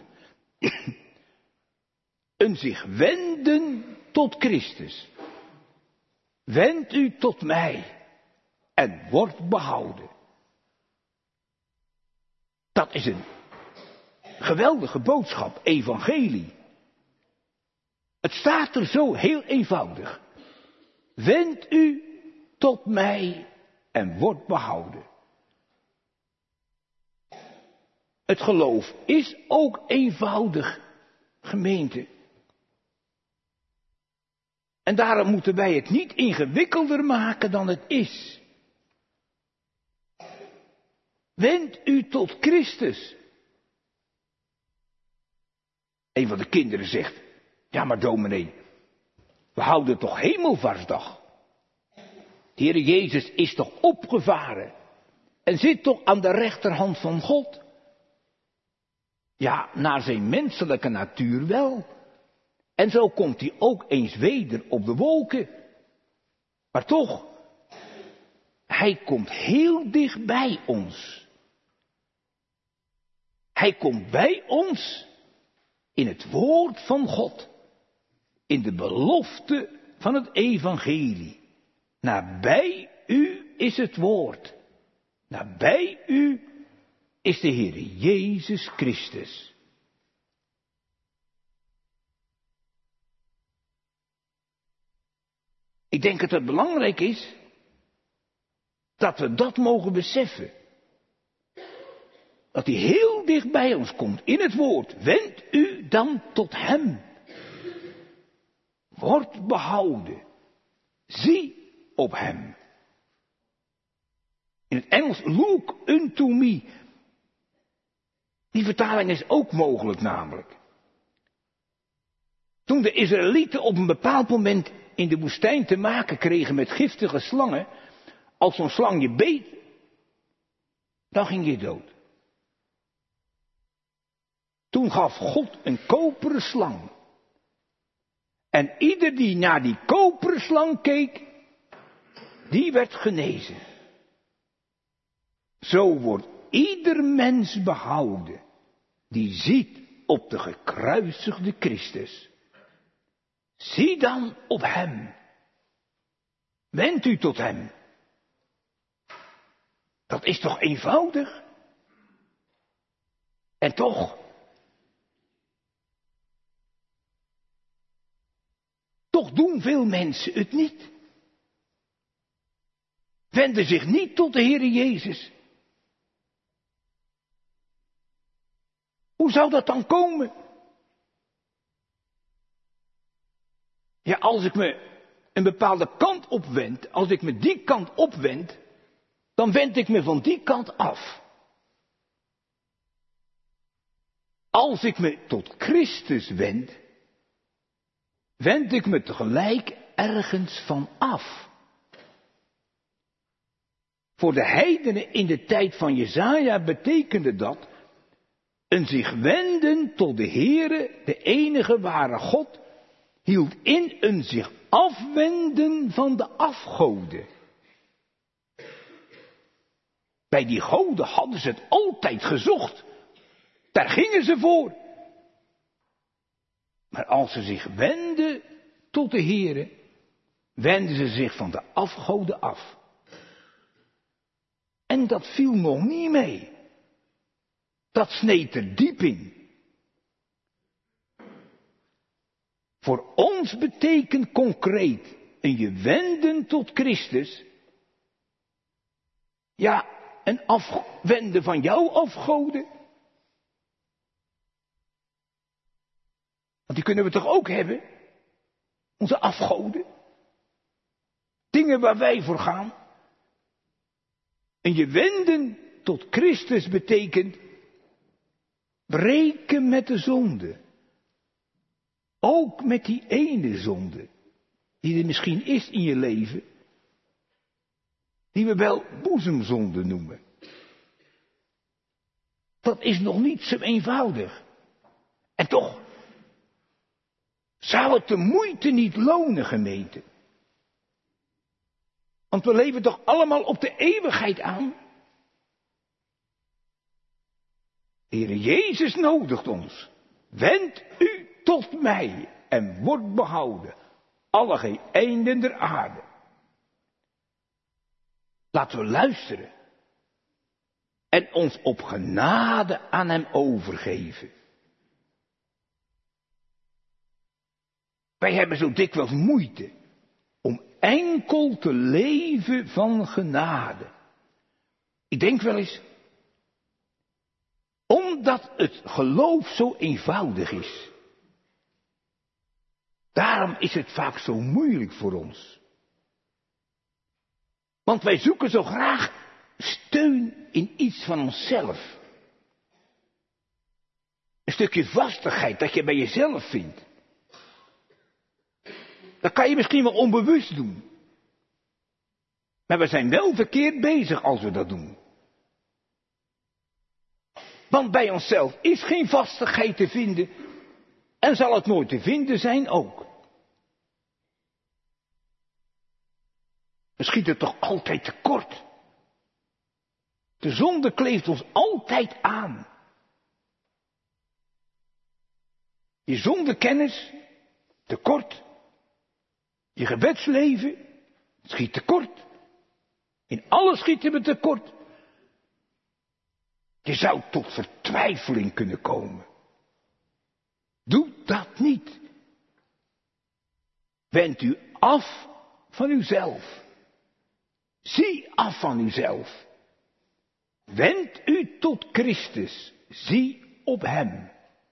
Een zich wenden tot Christus. Wend u tot mij en word behouden. Dat is een geweldige boodschap, evangelie. Het staat er zo heel eenvoudig. Wend u tot mij en word behouden. Het geloof is ook eenvoudig, gemeente. En daarom moeten wij het niet ingewikkelder maken dan het is. Wend u tot Christus. Een van de kinderen zegt: ja, maar dominee, we houden toch Hemelvaartsdag? De Heer Jezus is toch opgevaren en zit toch aan de rechterhand van God? Ja, naar zijn menselijke natuur wel. En zo komt hij ook eens weder op de wolken. Maar toch, hij komt heel dicht bij ons. Hij komt bij ons in het woord van God. In de belofte van het evangelie. Nabij u is het woord. Nabij u is de Heer Jezus Christus. Ik denk dat het belangrijk is dat we dat mogen beseffen. Dat hij heel dicht bij ons komt in het woord. Wend u dan tot hem. Word behouden. Zie op hem. In het Engels, look unto me. Die vertaling is ook mogelijk namelijk. Toen de Israëlieten op een bepaald moment in de woestijn te maken kregen met giftige slangen, als zo'n slang je beet, dan ging je dood. Toen gaf God een koperen slang. En ieder die naar die koperen slang keek, die werd genezen. Zo wordt ieder mens behouden die ziet op de gekruisigde Christus. Zie dan op hem. Wend u tot hem. Dat is toch eenvoudig? En toch doen veel mensen het niet. Wenden zich niet tot de Heere Jezus. Hoe zou dat dan komen? Ja, als ik me een bepaalde kant opwend, als ik me die kant opwend, dan wend ik me van die kant af. Als ik me tot Christus wend, wend ik me tegelijk ergens van af. Voor de heidenen in de tijd van Jesaja betekende dat een zich wenden tot de Heere, de enige ware God, hield in een zich afwenden van de afgoden. Bij die goden hadden ze het altijd gezocht. Daar gingen ze voor. Maar als ze zich wenden tot de Heere, wenden ze zich van de afgoden af. En dat viel nog niet mee. Dat sneed er diep in. Voor ons betekent concreet een je wenden tot Christus. Ja, een afwenden van jouw afgoden. Want die kunnen we toch ook hebben? Onze afgoden. Dingen waar wij voor gaan. En je wenden tot Christus betekent breken met de zonde. Ook met die ene zonde, die er misschien is in je leven, die we wel boezemzonde noemen. Dat is nog niet zo eenvoudig. En toch, zou het de moeite niet lonen, gemeente? Want we leven toch allemaal op de eeuwigheid aan? De Heere Jezus nodigt ons. Wend u tot mij en wordt behouden, alle einden der aarde. Laten we luisteren en ons op genade aan hem overgeven. Wij hebben zo dikwijls moeite om enkel te leven van genade. Ik denk wel eens, omdat het geloof zo eenvoudig is. Daarom is het vaak zo moeilijk voor ons. Want wij zoeken zo graag steun in iets van onszelf. Een stukje vastigheid dat je bij jezelf vindt. Dat kan je misschien wel onbewust doen. Maar we zijn wel verkeerd bezig als we dat doen. Want bij onszelf is geen vastigheid te vinden. En zal het nooit te vinden zijn ook. We schieten toch altijd tekort. De zonde kleeft ons altijd aan. Je zondekennis, tekort. Je gebedsleven, schiet tekort. In alles schieten we tekort. Je zou tot vertwijfeling kunnen komen. Doe dat niet. Wend u af van uzelf. Zie af van uzelf. Wend u tot Christus. Zie op hem.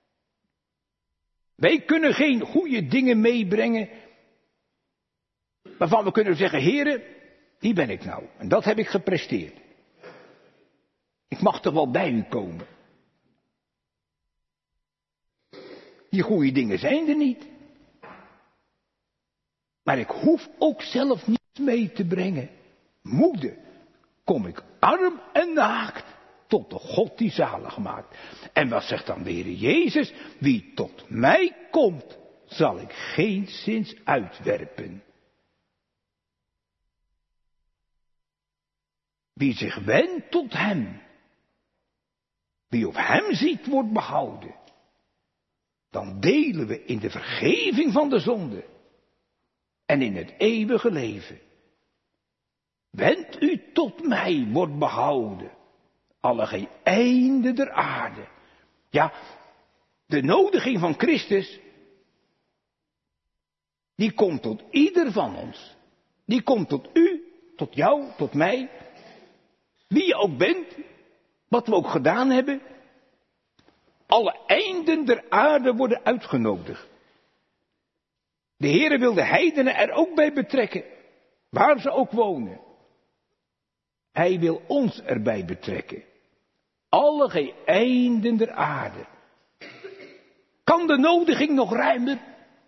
Wij kunnen geen goede dingen meebrengen waarvan we kunnen zeggen, Heere, hier ben ik nou. En dat heb ik gepresteerd. Ik mag toch wel bij u komen. Die goede dingen zijn er niet. Maar ik hoef ook zelf niets mee te brengen. Moede, kom ik arm en naakt tot de God die zalig maakt. En wat zegt dan de Heer Jezus? Wie tot mij komt, zal ik geenszins uitwerpen. Wie zich wendt tot hem, wie op hem ziet, wordt behouden. Dan delen we in de vergeving van de zonde en in het eeuwige leven. Wend u tot mij, wordt behouden, alle geen einde der aarde. Ja, de nodiging van Christus, die komt tot ieder van ons. Die komt tot u, tot jou, tot mij. Wie je ook bent, wat we ook gedaan hebben. Alle einden der aarde worden uitgenodigd. De Heere wil de heidenen er ook bij betrekken, waar ze ook wonen. Hij wil ons erbij betrekken. Alle einden der aarde. Kan de nodiging nog ruimer?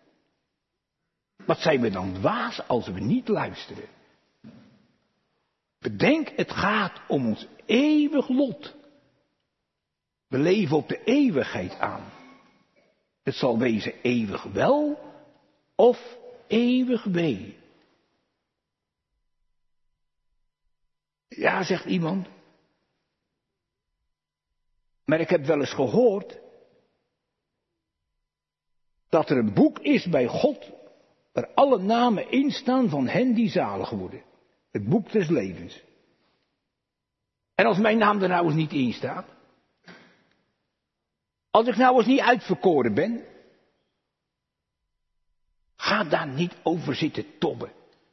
Wat zijn we dan dwaas als we niet luisteren? Bedenk, het gaat om ons eeuwig lot. We leven op de eeuwigheid aan. Het zal wezen eeuwig wel of eeuwig wee. Ja, zegt iemand. Maar ik heb wel eens gehoord dat er een boek is bij God waar alle namen in staan van hen die zalig worden. Het boek des levens. En als mijn naam er nou eens niet in staat? Als ik nou eens niet uitverkoren ben? Ga daar niet over zitten tobben.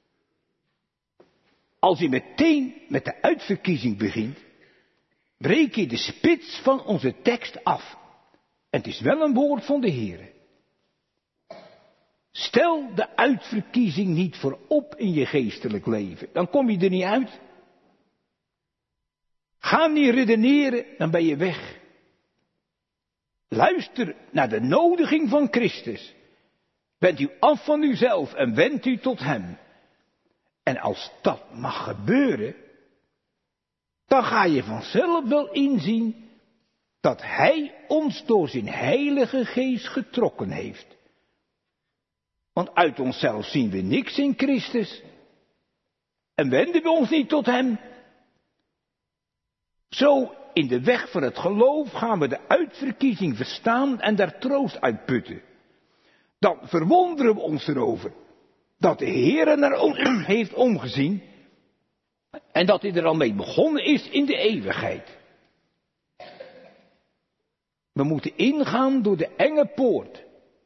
Als je meteen met de uitverkiezing begint, breek je de spits van onze tekst af. En het is wel een woord van de Heer. Stel de uitverkiezing niet voorop in je geestelijk leven, dan kom je er niet uit. Ga niet redeneren, dan ben je weg. Luister naar de nodiging van Christus. Wend u af van uzelf en wend u tot hem. En als dat mag gebeuren, dan ga je vanzelf wel inzien dat hij ons door zijn heilige geest getrokken heeft. Want uit onszelf zien we niks in Christus. En wenden we ons niet tot hem. Zo in de weg van het geloof gaan we de uitverkiezing verstaan en daar troost uit putten. Dan verwonderen we ons erover dat de Heer naar ons heeft omgezien en dat hij er al mee begonnen is in de eeuwigheid. We moeten ingaan door de enge poort.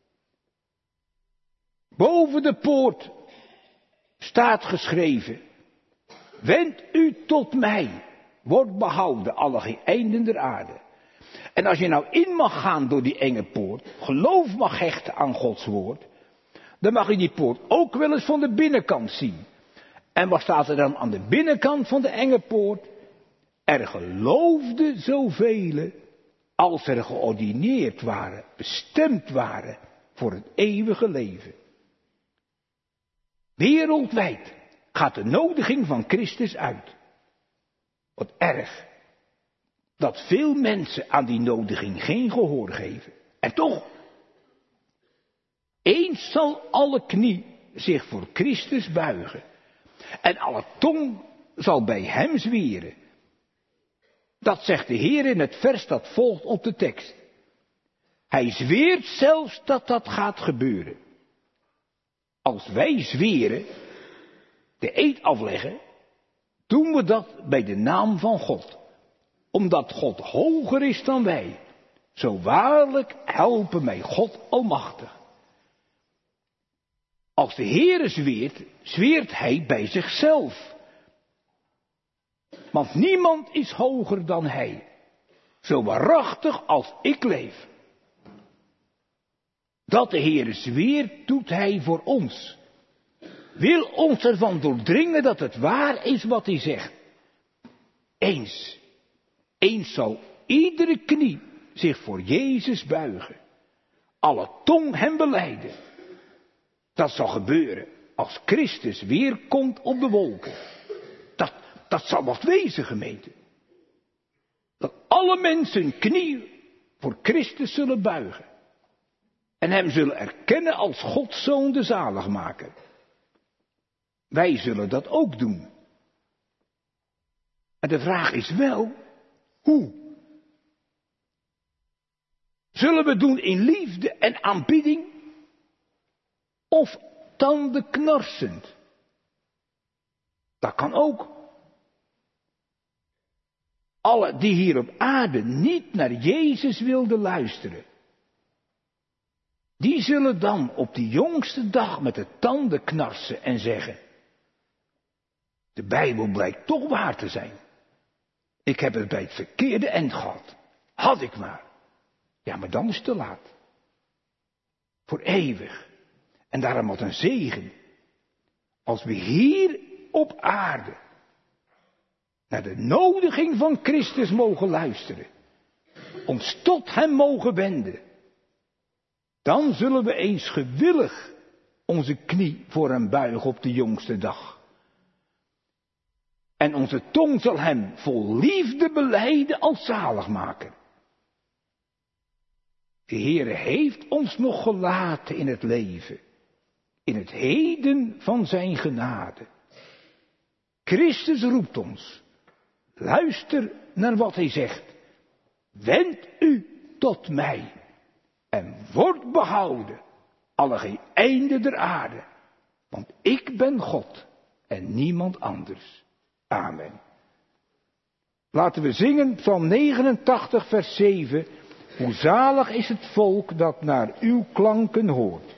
Boven de poort staat geschreven: wend u tot mij, wordt behouden alle einden der aarde. En als je nou in mag gaan door die enge poort, geloof mag hechten aan Gods woord, dan mag je die poort ook wel eens van de binnenkant zien. En wat staat er dan aan de binnenkant van de enge poort? Er geloofden zoveel als er geordineerd waren, bestemd waren voor het eeuwige leven. Wereldwijd gaat de nodiging van Christus uit. Wat erg dat veel mensen aan die nodiging geen gehoor geven. En toch, eens zal alle knie zich voor Christus buigen. En alle tong zal bij hem zweren. Dat zegt de Heer in het vers dat volgt op de tekst. Hij zweert zelfs dat dat gaat gebeuren. Als wij zweren, de eed afleggen, doen we dat bij de naam van God. Omdat God hoger is dan wij. Zo waarlijk helpen mij God almachtig. Als de Heere zweert, zweert hij bij zichzelf. Want niemand is hoger dan hij. Zo waarachtig als ik leef. Dat de Heere zweert, doet hij voor ons. Wil ons ervan doordringen dat het waar is wat hij zegt. Eens. Eens zal iedere knie zich voor Jezus buigen. Alle tong hem belijden. Dat zal gebeuren als Christus weer komt op de wolken. Dat zal wat wezen, gemeente. Dat alle mensen hun knie voor Christus zullen buigen. En hem zullen erkennen als Gods Zoon de zaligmaker. Wij zullen dat ook doen. En de vraag is wel, hoe? Zullen we doen in liefde en aanbidding? Of tandenknarsend? Dat kan ook. Alle die hier op aarde niet naar Jezus wilden luisteren, die zullen dan op die jongste dag met de tanden knarsen en zeggen: de Bijbel blijkt toch waar te zijn. Ik heb het bij het verkeerde eind gehad. Had ik maar. Ja, maar dan is het te laat. Voor eeuwig. En daarom wat een zegen. Als we hier op aarde naar de nodiging van Christus mogen luisteren. Ons tot hem mogen wenden. Dan zullen we eens gewillig onze knie voor hem buigen op de jongste dag. En onze tong zal hem vol liefde belijden als zaligmaker. De Heere heeft ons nog gelaten in het leven. In het heden van zijn genade. Christus roept ons. Luister naar wat hij zegt. Wend u tot mij. En word behouden. Alle geen einde der aarde. Want ik ben God. En niemand anders. Amen. Laten we zingen Psalm 89 vers 7. Hoe zalig is het volk dat naar uw klanken hoort.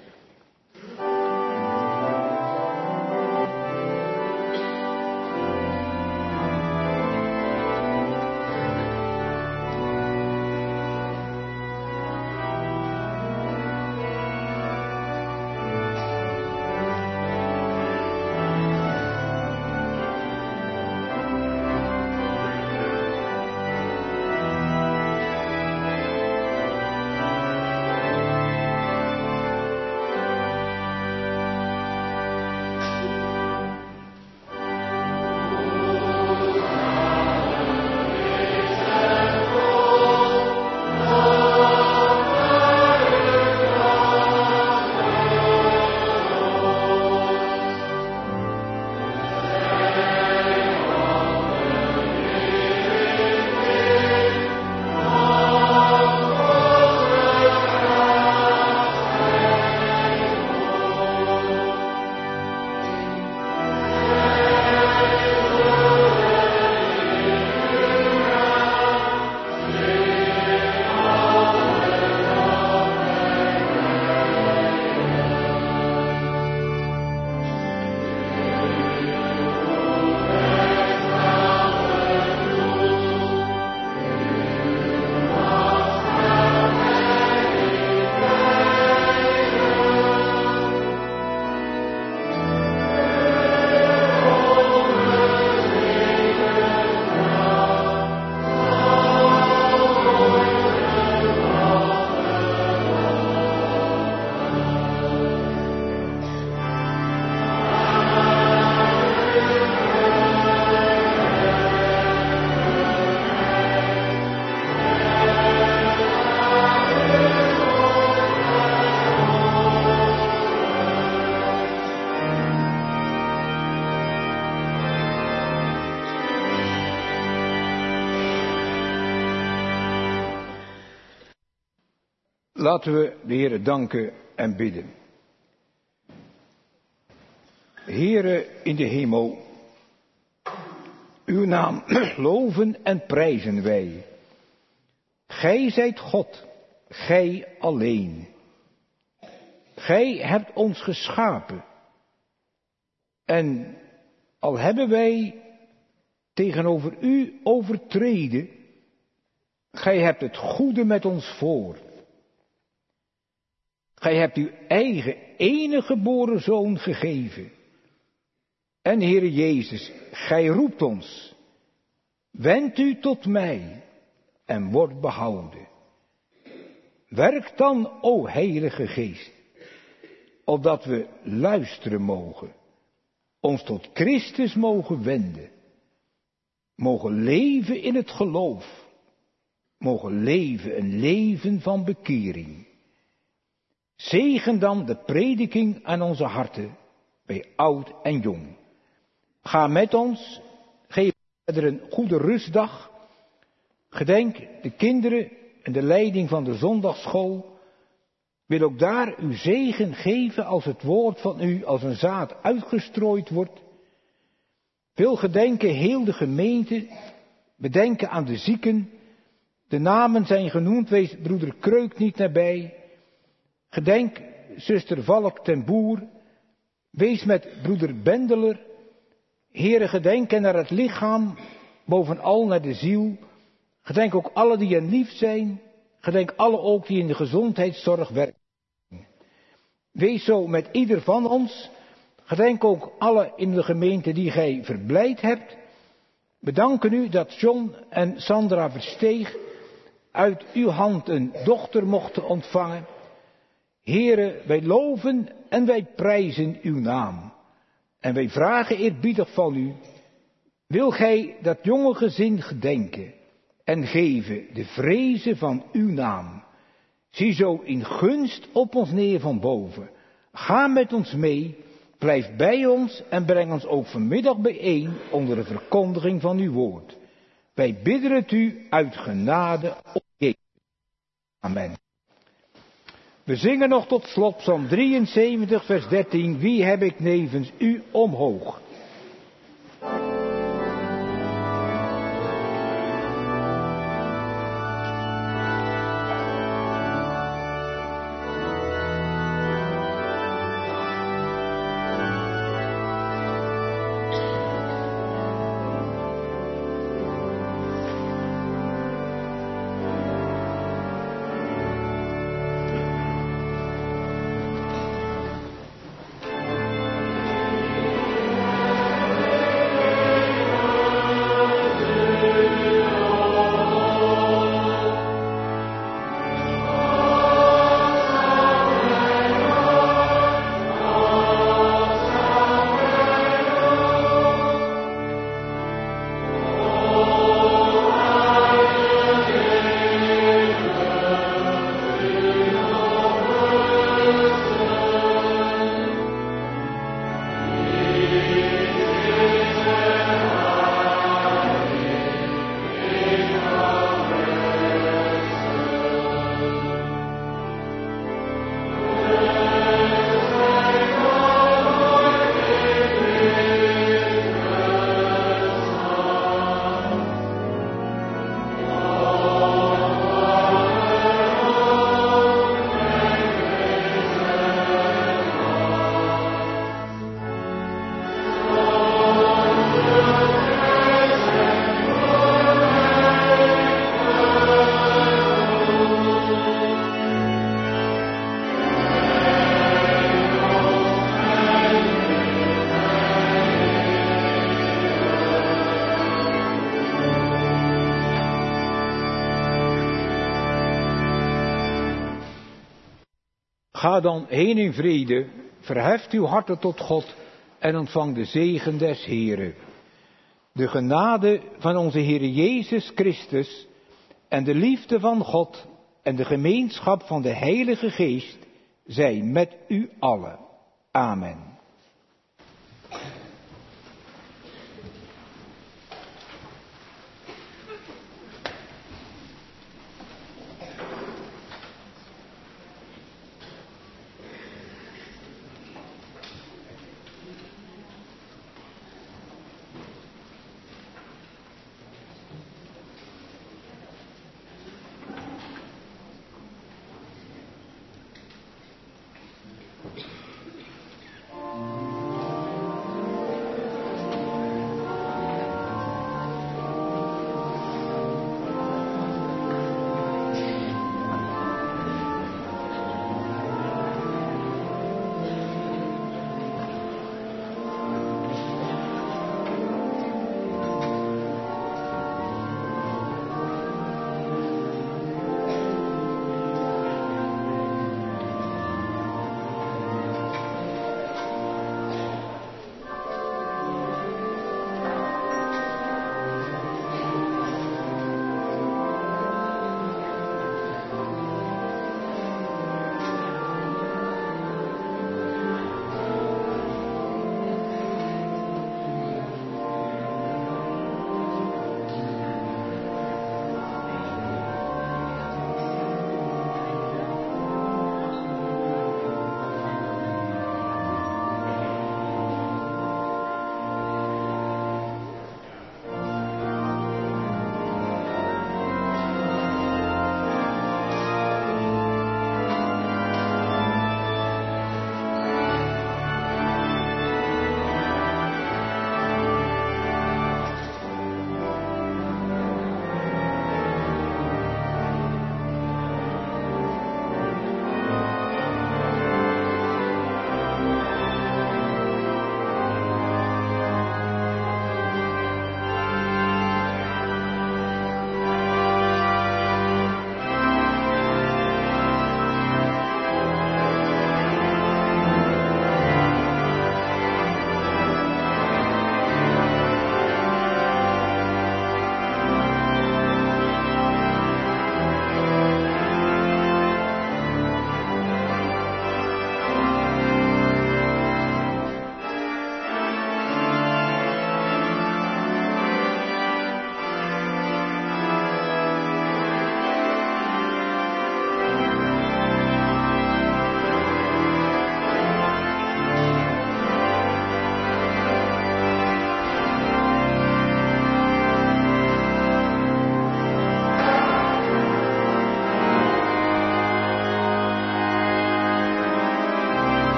Laten we de Heere danken en bidden. Heere in de hemel, uw naam loven en prijzen wij. Gij zijt God, gij alleen. Gij hebt ons geschapen. En al hebben wij tegenover u overtreden, gij hebt het goede met ons voor. Gij hebt uw eigen enige geboren Zoon gegeven. En Heere Jezus, gij roept ons. Wend u tot mij en wordt behouden. Werk dan, o Heilige Geest, opdat we luisteren mogen, ons tot Christus mogen wenden, mogen leven in het geloof, mogen leven een leven van bekering. Zegen dan de prediking aan onze harten, bij oud en jong. Ga met ons, geef er een goede rustdag. Gedenk de kinderen en de leiding van de zondagsschool. Wil ook daar uw zegen geven als het woord van u als een zaad uitgestrooid wordt. Wil gedenken heel de gemeente, bedenken aan de zieken. De namen zijn genoemd, wees broeder Kreuk niet nabij. Gedenk zuster Valk ten Boer. Wees met broeder Bendeler. Heere, gedenken naar het lichaam, bovenal naar de ziel. Gedenk ook alle die je lief zijn. Gedenk alle ook die in de gezondheidszorg werken. Wees zo met ieder van ons. Gedenk ook alle in de gemeente die gij verblijd hebt. Bedanken u dat John en Sandra Versteeg uit uw hand een dochter mochten ontvangen. Heere, wij loven en wij prijzen uw naam. En wij vragen eerbiedig van u, wil gij dat jonge gezin gedenken en geven de vrezen van uw naam. Zie zo in gunst op ons neer van boven. Ga met ons mee, blijf bij ons en breng ons ook vanmiddag bijeen onder de verkondiging van uw woord. Wij bidden het u uit genade op Jezus. Amen. We zingen nog tot slot Psalm 73 vers 13. Wie heb ik nevens u omhoog? Ga dan heen in vrede, verheft uw harten tot God en ontvang de zegen des Heeren. De genade van onze Heer Jezus Christus en de liefde van God en de gemeenschap van de Heilige Geest zij met u allen. Amen.